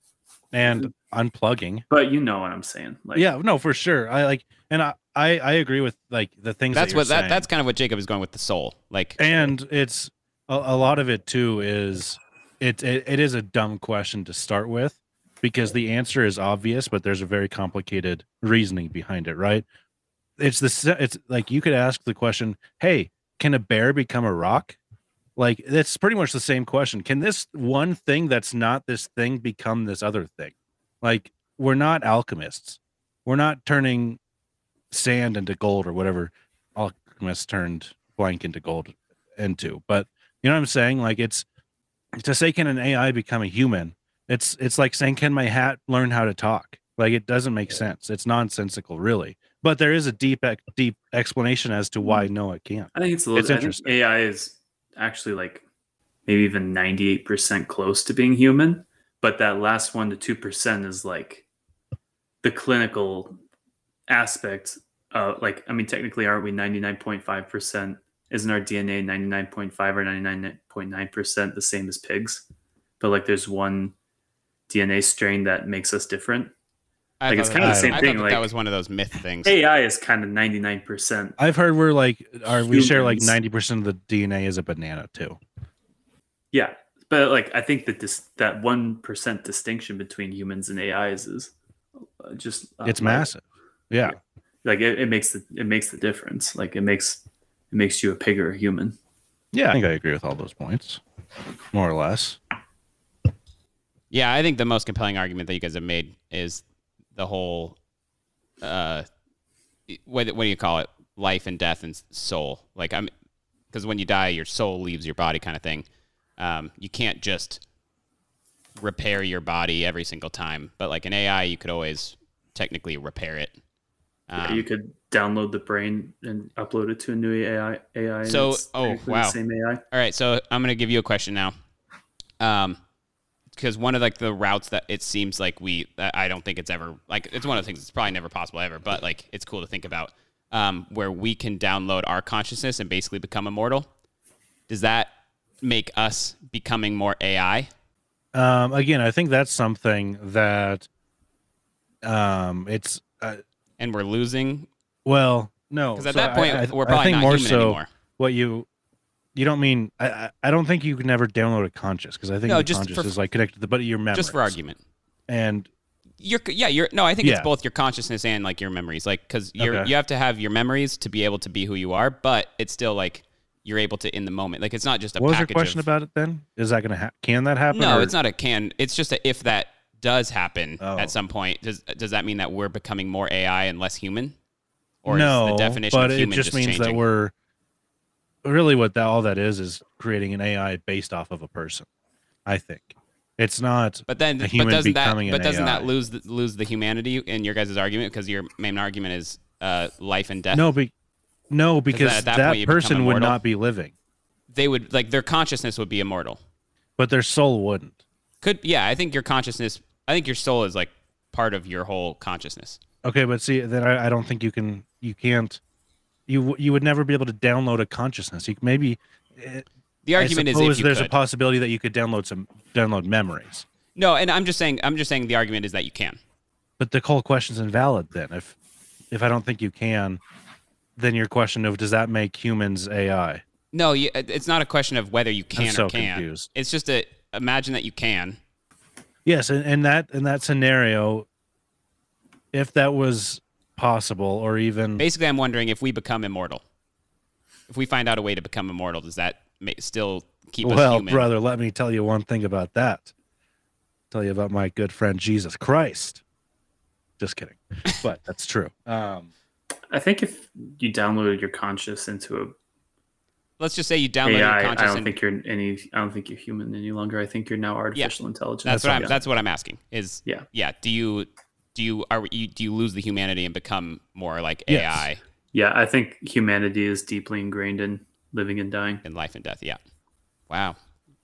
and unplugging. But you know what I'm saying? Like, Yeah, no, for sure. I like, and I, I, I agree with like the things That's that you're what that, saying. that's kind of what Jacob is going with the soul. Like, And it's a, a lot of it too is it, it it is a dumb question to start with, because the answer is obvious, but there's a very complicated reasoning behind it, right? It's the se- it's like you could ask the question, hey, can a bear become a rock? Like that's pretty much the same question. Can this one thing that's not this thing become this other thing? Like we're not alchemists. We're not turning sand into gold or whatever alchemists turned blank into gold into. But you know what I'm saying? Like it's to say, can an A I become a human? It's it's like saying, can my hat learn how to talk? Like it doesn't make sense. It's nonsensical, really. But there is a deep ex- deep explanation as to why no, it can't. I think it's a little. It's I think interesting. A I is actually like maybe even ninety-eight percent close to being human, but that last one to two percent is like the clinical aspect. Uh, like I mean, technically, aren't we ninety-nine point five percent? Isn't our D N A ninety-nine point five or ninety-nine point nine percent the same as pigs? But like, there's one D N A strain that makes us different. I Like thought it's that- kind of the I same thought thing. that Like that was one of those myth things. A I is kind of ninety-nine percent. I've heard we're like, are we share like Humans. ninety percent of the D N A is a banana too. Yeah, but like I think that this that one percent distinction between humans and A Is is uh, just uh, It's like- massive. Yeah. Like it, it makes the it makes the difference. Like it makes it makes you a pig or a human. Yeah, I think I agree with all those points, more or less. Yeah, I think the most compelling argument that you guys have made is the whole, uh, what what do you call it? Life and death and soul. Like I'm, because when you die, your soul leaves your body, kind of thing. Um, you can't just repair your body every single time, but like an A I, you could always technically repair it. Yeah, Um, you could download the brain and upload it to a new A I. A I. and So, it's oh technically wow. the same A I. All right, so I'm gonna give you a question now, um, because one of like the routes that it seems like we, that I don't think it's ever like it's one of the things that's probably never possible ever, but like it's cool to think about, um, where we can download our consciousness and basically become immortal. Does that make us becoming more A I? Um, again, I think that's something that, um, it's uh, And we're losing. well, no, 'Cause at So that point, I, I, we're I probably think not more human so anymore. what you you don't mean. I I, I don't think you can never download a conscious, because I think No, the just conscious for- is like connected to the but your memories. Just for argument. And You're yeah, you're no, I think Yeah. it's both your consciousness and like your memories. Like cuz you're Okay. you have to have your memories to be able to be who you are, but it's still like you're able to in the moment. Like it's not just a What was your package question of, about it then? Is that going to ha- can that happen? No, or- it's not a can. It's just a if that does happen Oh. at some point. Does does that mean that we're becoming more A I and less human? Or no, is the definition but of it human just means changing? that we're really what that all that is is creating an A I based off of a person. I think it's not. But then, a but human doesn't that, becoming but an doesn't A I. that lose the, lose the humanity in your guys' argument? Because your main argument is uh, life and death. No, be, no, Because because at that that, point you become person would immortal. not be living, They would like their consciousness would be immortal. but their soul wouldn't. Could yeah, I think your consciousness. I think your soul is like part of your whole consciousness. Okay, but see, then I, I don't think you can. You can't. You w- you would never be able to download a consciousness. You maybe. eh, The argument I is suppose if you there's could. a possibility that you could download some download memories. No, and I'm just saying. I'm just saying the argument is that you can. But the whole question's invalid then. If if I don't think you can, then your question of does that make humans A I? No, you, it's not a question of whether you can I'm so or can't. confused. It's just a imagine that you can. Yes, and, and that in that scenario, if that was possible, or even Basically, I'm wondering if we become immortal. If we find out a way to become immortal, does that ma- still keep us well, human? brother, let me tell you one thing about that. Tell you about my good friend Jesus Christ. Just kidding, but that's true. Um, I think if you downloaded your conscious into a Let's just say you download A I, your I conscious. don't and- think you're any. I don't think you're human any longer. I think you're now artificial intelligence. That's what I'm. Yeah. That's what I'm asking. Is Yeah. yeah. Do you do you are you do you lose the humanity and become more like Yes. A I Yeah, I think humanity is deeply ingrained in living and dying, in life and death? Yeah. Wow.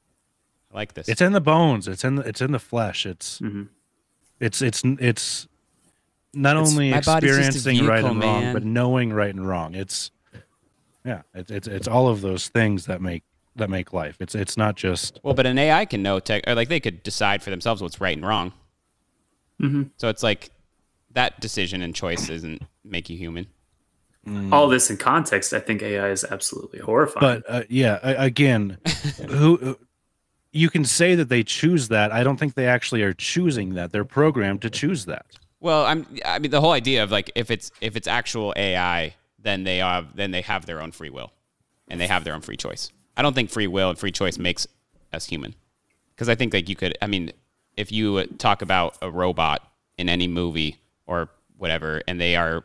I like this. it's in the bones. It's in the, it's in the flesh. It's Mm-hmm. it's it's it's not It's- only my body's just a experiencing right vehicle, and wrong, man. but knowing right and wrong. It's yeah, it's it's it's all of those things that make that make life. It's it's not just Well, but an A I can know tech, or like they could decide for themselves what's right and wrong. Mm-hmm. So it's like that decision and choice doesn't make you human. All this in context, I think A I is absolutely horrifying. But uh, yeah, a- again, who you can say that they choose that. I don't think they actually are choosing that. They're programmed to choose that. Well, I'm. I mean, the whole idea of like if it's if it's actual A I, then they have then they have their own free will, and they have their own free choice. I don't think free will and free choice makes us human, because I think like you could. I mean, if you talk about a robot in any movie or whatever, and they are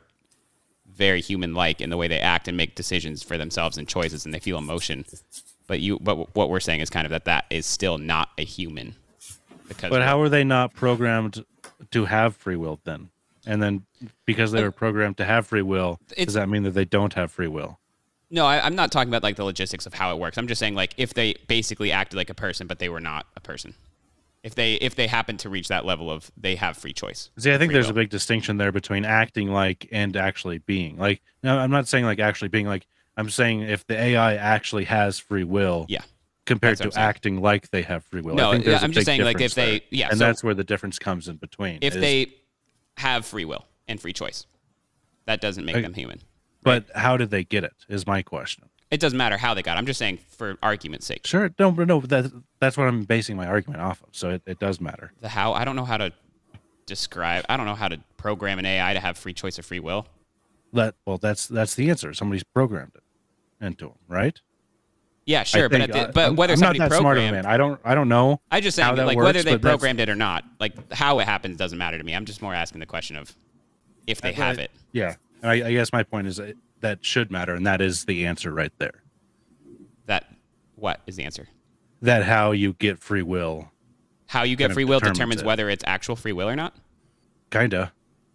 very human-like in the way they act and make decisions for themselves and choices, and they feel emotion. But you, but what we're saying is kind of that that is still not a human. Because But how are they not programmed to have free will then? And then because they were programmed to have free will, It's- does that mean that they don't have free will? No, I, I'm not talking about like the logistics of how it works. I'm just saying like if they basically acted like a person, but they were not a person. If they if they happen to reach that level of they have free choice. See, I think free there's will. a big distinction there between acting like and actually being. Like, no, I'm not saying like actually being like. I'm saying if the A I actually has free will, yeah, compared That's what to I'm saying. acting like they have free will. No, I think there's I'm a just big saying, like, if difference they- there. yeah, and so- that's where the difference comes in between. If is- they have free will and free choice, that doesn't make I- them human. but how did they get it? Is my question. It doesn't matter how they got it. I'm just saying for argument's sake. Sure, no, but no, that that's what I'm basing my argument off of. So it, it does matter. The how, I don't know how to describe, I don't know how to program an A I to have free choice or free will. That well, that's that's the answer. Somebody's programmed it into them, right? Yeah, sure, I but think, at the, uh, but I'm- whether I'm not somebody that smart of a programmed, man. I don't I don't know. I just how saying that like works, whether they but that's- programmed it or not, like how it happens doesn't matter to me. I'm just more asking the question of if they Uh, have but- it. Yeah, and I, I guess my point is that, that should matter, and that is the answer right there. That what is the answer? That how you get free will, How you get kind of free will determines determines it. whether it's actual free will or not. kinda.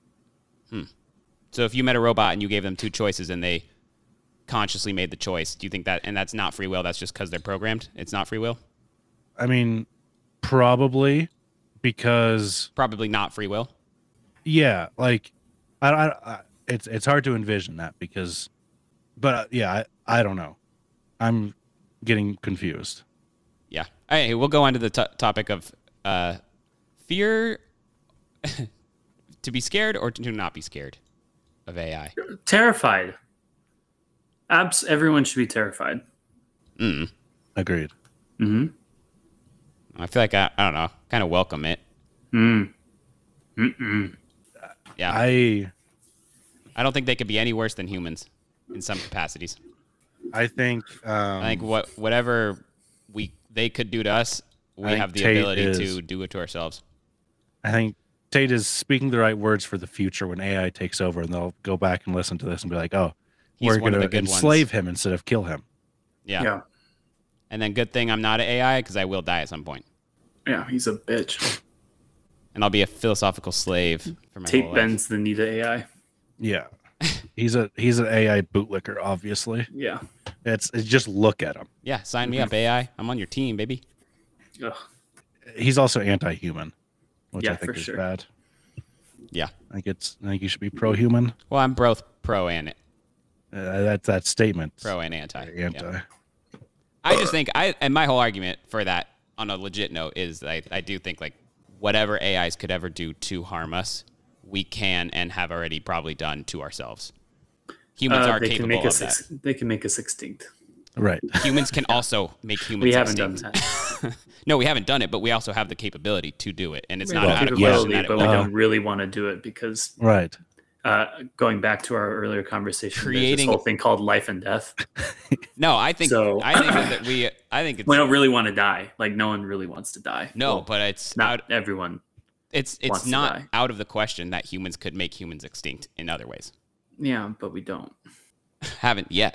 Hmm. So if you met a robot and you gave them two choices and they consciously made the choice, do you think that, and that's not free will, that's just because they're programmed? It's not free will? I mean, probably because Probably not free will. yeah, like I, I, I it's it's hard to envision that because, but uh, yeah, I, I don't know. I'm getting confused. Yeah. All right, we'll go on to the t- topic of uh, fear, to be scared or to not be scared of A I. Terrified. Abs- everyone should be terrified. Mm. Agreed. Mm-hmm. I feel like I, I don't know, kind of welcome it. Mm. Mm-mm. Yeah. I I don't think they could be any worse than humans in some capacities. I think um, I think what whatever we they could do to us, we think have the Tate ability is- to do it to ourselves. I think Tate is speaking the right words for the future when A I takes over, and they'll go back and listen to this and be like, "Oh, He's we're one of going the to good enslave ones. him instead of kill him." Yeah. Yeah. And then good thing I'm not an A I because I will die at some point. Yeah, he's a bitch. And I'll be a philosophical slave for my Tate whole life. bends the knee to A I. Yeah, he's a he's an A I bootlicker, obviously. Yeah. It's, it's just look at him. Yeah, sign me up, A I. I'm on your team, baby. Ugh. He's also anti-human, which Yeah, I think for is sure. bad. Yeah. I think it's I think you should be pro-human. Well, I'm both pro and it. Uh, that's that statement. Pro and anti. Anti. Yeah. I just think I and my whole argument for that on a legit note is that I, I do think like whatever A Is could ever do to harm us, we can and have already probably done to ourselves. Humans Uh, are they capable can make of us that. ex- they can make us extinct. Right. Humans can also make humans We haven't done extinct. No, we haven't done it, but we also have the capability to do it, and it's We not have out of the question capability, that it but we will. don't really want to do it because Right. uh, going back to our earlier conversation, there's Creating- this whole thing called life and death. No, I think So- I think that we I think it's We don't really want to die. Like no one really wants to die. no, Well, but it's not out, everyone. it's wants it's to not die. out of the question that humans could make humans extinct in other ways. Yeah, but we don't. Haven't yet.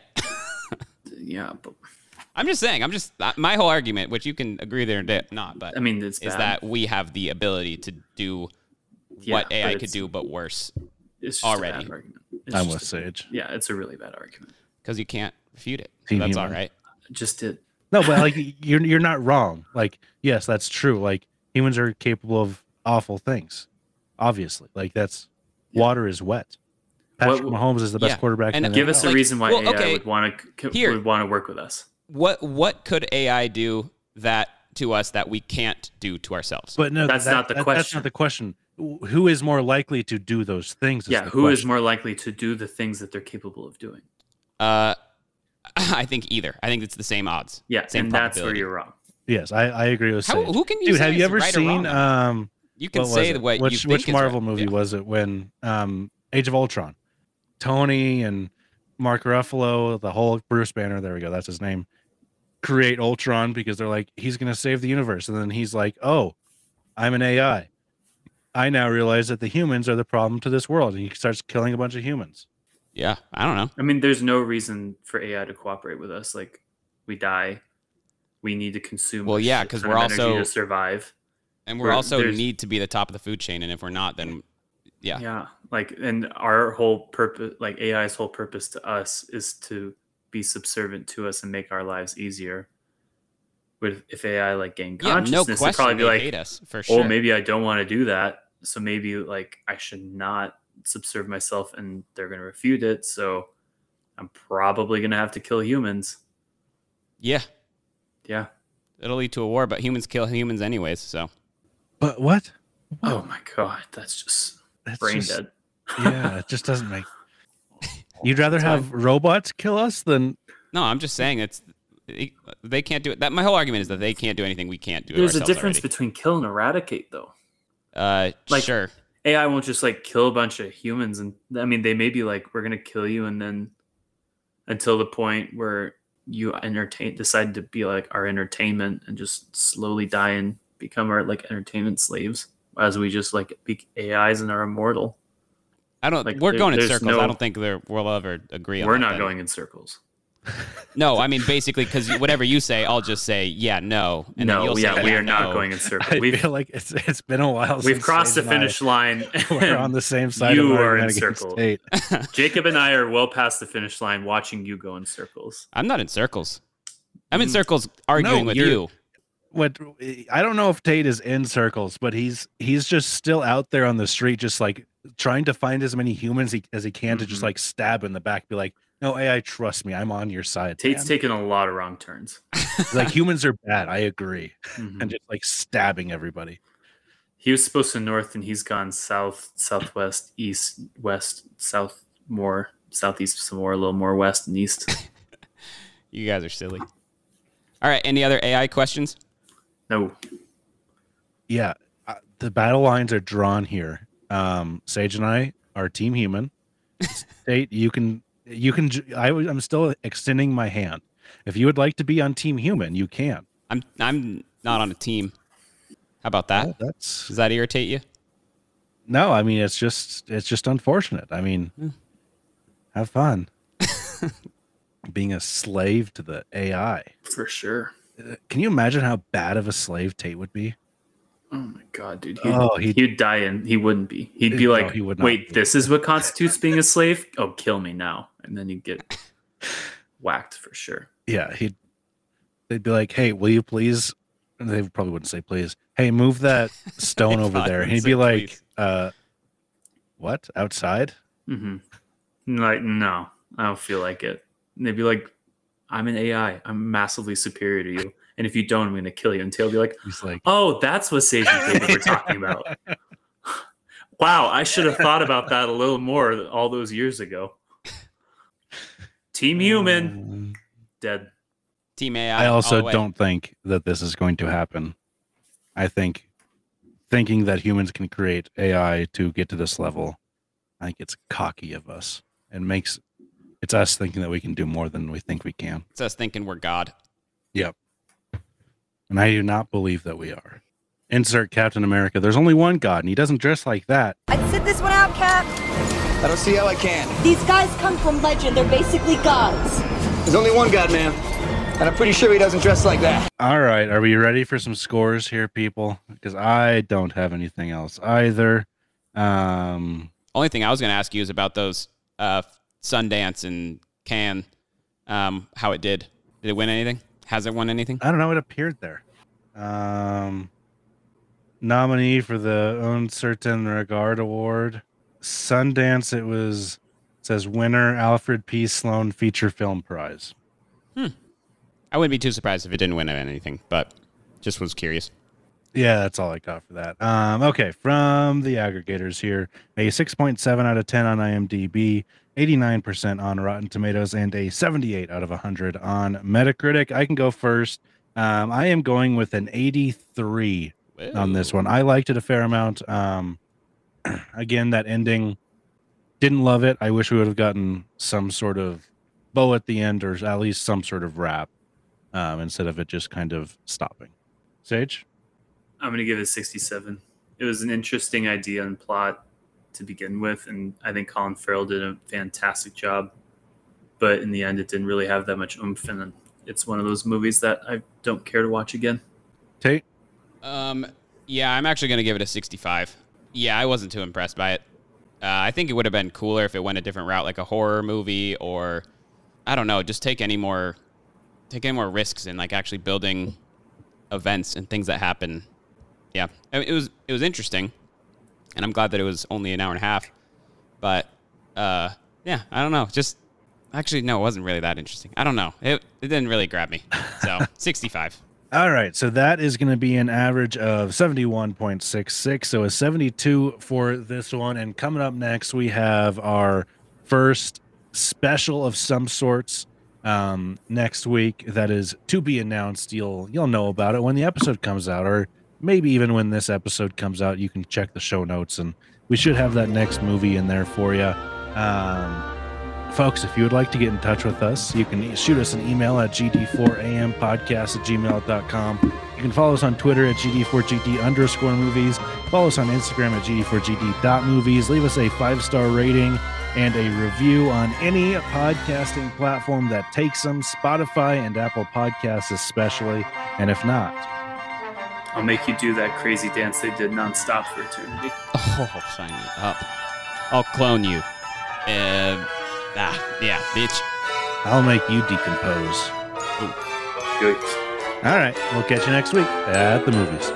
Yeah, but I'm just saying. I'm just uh, my whole argument, which you can agree there or di- not, but I mean, it's is bad. that we have the ability to do Yeah, what A I but could it's- do, but worse it's just already. A bad argument. It's I'm just with a- Sage. Yeah, it's a really bad argument. because you can't refute it. So Team that's human. all right. Just it. No, but like you're you're not wrong. Like, yes, that's true. Like humans are capable of awful things. Obviously. Like that's water is wet. Patrick What- Mahomes is the best Yeah, quarterback and in the Give N F L. us a Like, reason why well, A I okay, would want to here. would want to work with us. What what could A I do that to us that we can't do to ourselves? But no, That's that- not the that- That's question. not the question. Who is more likely to do those things? Yeah, the who is question. more likely to do the things that they're capable of doing? Uh, I think either. I think it's the same odds. Yeah, same and that's where probability. you're wrong. Yes, I, I agree with How- Sage. who can you Dude, say have you is ever right or seen wrong? um You can what was say it? what you which think which is Marvel right. movie Yeah. was it when um Age of Ultron? Tony and Mark Ruffalo, the whole Bruce Banner, there we go, that's his name. Create Ultron because they're like, he's gonna save the universe. And then he's like, oh, I'm an A I. I now realize that the humans are the problem to this world. And he starts killing a bunch of humans. Yeah, I don't know. I mean, there's no reason for A I to cooperate with us. Like, we die, we need to consume. Well, a yeah, shit 'cause ton we're of energy also- to survive, And we're We're- also there's- need to be the top of the food chain, and if we're not, then yeah, Yeah, like, and our whole purpose, like A I's whole purpose to us, is to be subservient to us and make our lives easier. With if A I like gained Yeah, no consciousness, it'd question probably be they like, hate us, for oh, sure. maybe I don't want to do that, so maybe like I should not subserve myself, and they're going to refute it. So I'm probably going to have to kill humans. yeah, Yeah. it'll lead to a war. But humans kill humans anyways, so But what? Oh my god, that's just That's brain just- dead. Yeah, it just doesn't make. You'd rather have robots kill us than no, I'm just saying it's they, they can't do it. That my whole argument is that they can't do anything we can't do. There's a ourselves difference already. between kill and eradicate, though. Uh, Like, sure. A I won't just like kill a bunch of humans, and I mean, they may be like, "We're gonna kill you," and then until the point where you entertain, decide to be like our entertainment, and just slowly die and become our like entertainment slaves, as we just like be A Is and are immortal. I don't. Like, we're there- going in there's circles. no- I don't think they're, we'll ever agree on. We're that not then. going in circles. No, I mean basically because whatever you say, I'll just say yeah, no, and then No, you'll yeah, say, we yeah, are not no. going in circles. I We've feel like it's it's been a while. we've since crossed the Sage and I finish line. We're on the same side. You of an are in argument against circles. Tate. Jacob and I are well past the finish line, watching you go in circles. I'm not in circles. I'm in Mm. circles arguing No, with you're- you. What I don't know if Tate is in circles, but he's he's just still out there on the street, just like trying to find as many humans he, as he can to just Mhm. like stab in the back, be like, "No, A I, trust me, I'm on your side." Tate's man." taken a lot of wrong turns. Like humans are bad. I agree, Mhm. and just like stabbing everybody. He was supposed to north, and he's gone south, southwest, east, west, south, more southeast, some more, a little more west and east. You guys are silly. All right. Any other A I questions? No. Yeah, uh, the battle lines are drawn here. Um, Sage and I are Team Human. State, you can, you can. I, I'm still extending my hand. If you would like to be on Team Human, you can. I'm, I'm not on a team. How about that? Oh, that's Does that irritate you? No, I mean it's just, it's just unfortunate. I mean, Hmm. have fun being a slave to the A I. For sure. Can you imagine how bad of a slave Tate would be? Oh my god, dude! He'd, Oh, he'd- he'd die and he wouldn't be. He'd be No, like, he would not "Wait, be. this is what constitutes being a slave? Oh, kill me now!" And then you'd get whacked for sure. Yeah, he'd. They'd be like, "Hey, will you please?" And they probably wouldn't say please. Hey, move that stone They over probably there. And wouldn't he'd be say like, please. "Uh, what? Outside?" Mm-hmm. Like, no, I don't feel like it. And they'd be like, "I'm an A I. I'm massively superior to you. And if you don't, I'm going to kill you." And Tail be like, He's like, "Oh, that's what Sage and David were talking about." Wow, I should have thought about that a little more all those years ago. Team Human, dead. Team A I. I all also the way. don't think that this is going to happen. I think thinking that humans can create A I to get to this level, I think it's cocky of us and makes it's us thinking that we can do more than we think we can. It's us thinking we're God. Yep. And I do not believe that we are. Insert Captain America. There's only one God, and he doesn't dress like that. I'd sit this one out, Cap. I don't see how I can. These guys come from legend. They're basically gods. There's only one God, man. And I'm pretty sure he doesn't dress like that. All right. Are we ready for some scores here, people? Because I don't have anything else either. Um, Only thing I was going to ask you is about those uh, Sundance and Cannes, um, how it did. Did it win anything? Has it won anything? I don't know. It appeared there. Um, nominee for the Uncertain Regard Award. Sundance, it was, it says winner, Alfred P. Sloan Feature Film Prize. Hmm. I wouldn't be too surprised if it didn't win anything, but just was curious. Yeah, that's all I got for that. Um, okay, from the aggregators here, a six point seven out of ten on IMDb, eighty-nine percent on Rotten Tomatoes, and a seventy-eight out of one hundred on Metacritic. I can go first. Um, I am going with an eighty-three on this one. I liked it a fair amount. Um, again, that ending, didn't love it. I wish we would have gotten some sort of bow at the end, or at least some sort of wrap, um, instead of it just kind of stopping. Sage? I'm going to give it a sixty-seven. It was an interesting idea and plot to begin with, and I think Colin Farrell did a fantastic job. But in the end, it didn't really have that much oomph, and it's one of those movies that I don't care to watch again. Tate? Um, yeah, I'm actually going to give it a sixty-five. Yeah, I wasn't too impressed by it. Uh, I think it would have been cooler if it went a different route, like a horror movie, or I don't know, just take any more, take any more risks in like actually building events and things that happen. Yeah, I mean, it was it was interesting, and I'm glad that it was only an hour and a half. But uh, yeah, I don't know. Just actually, no, it wasn't really that interesting. I don't know. It it didn't really grab me. So sixty-five. All right, so that is going to be an average of seventy-one point six six, so a seventy-two for this one. And coming up next, we have our first special of some sorts um, next week that is to be announced. You'll you'll know about it when the episode comes out, or maybe even when this episode comes out. You can check the show notes, and we should have that next movie in there for you. Um, Folks, if you would like to get in touch with us, you can shoot us an email at g d four a m podcast at gmail dot com. You can follow us on Twitter at g d four g d underscore movies. Follow us on Instagram at g d four g d dot movies. Leave us a five-star rating and a review on any podcasting platform that takes them, Spotify and Apple Podcasts especially. And if not, I'll make you do that crazy dance they did nonstop for eternity. Oh, sign me up. I'll clone you. Uh, ah, yeah, bitch. I'll make you decompose. Ooh. Good. All right, we'll catch you next week at the movies.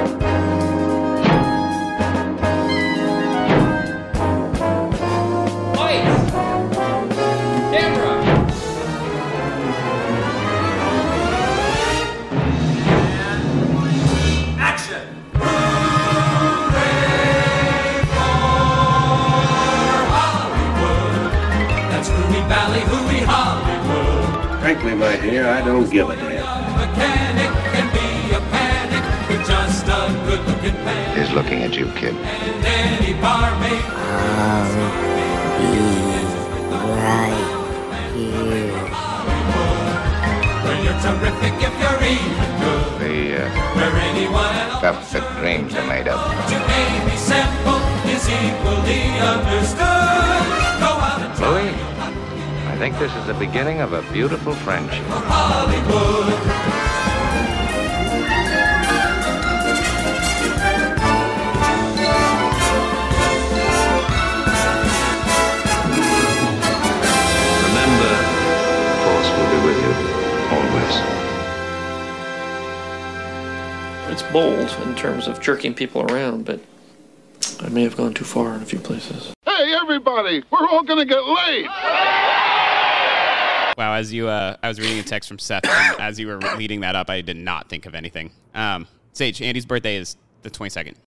Frankly, my dear, I don't give a damn. Mechanic can be a panic with just a good-looking man. As looking at you, kid. I'll be right here. When you're terrific if you're even good. The uh, Where anyone else stuff that dreams are made of. to may be simple is equally understood. Go out and try Louis, I think this is the beginning of a beautiful friendship. Hollywood. Remember, the Force will be with you always. It's bold in terms of jerking people around, but I may have gone too far in a few places. Hey, everybody, we're all gonna get laid. Wow, as you, uh, I was reading a text from Seth, and as you were leading that up, I did not think of anything. Um, Sage, Andy's birthday is the twenty-second.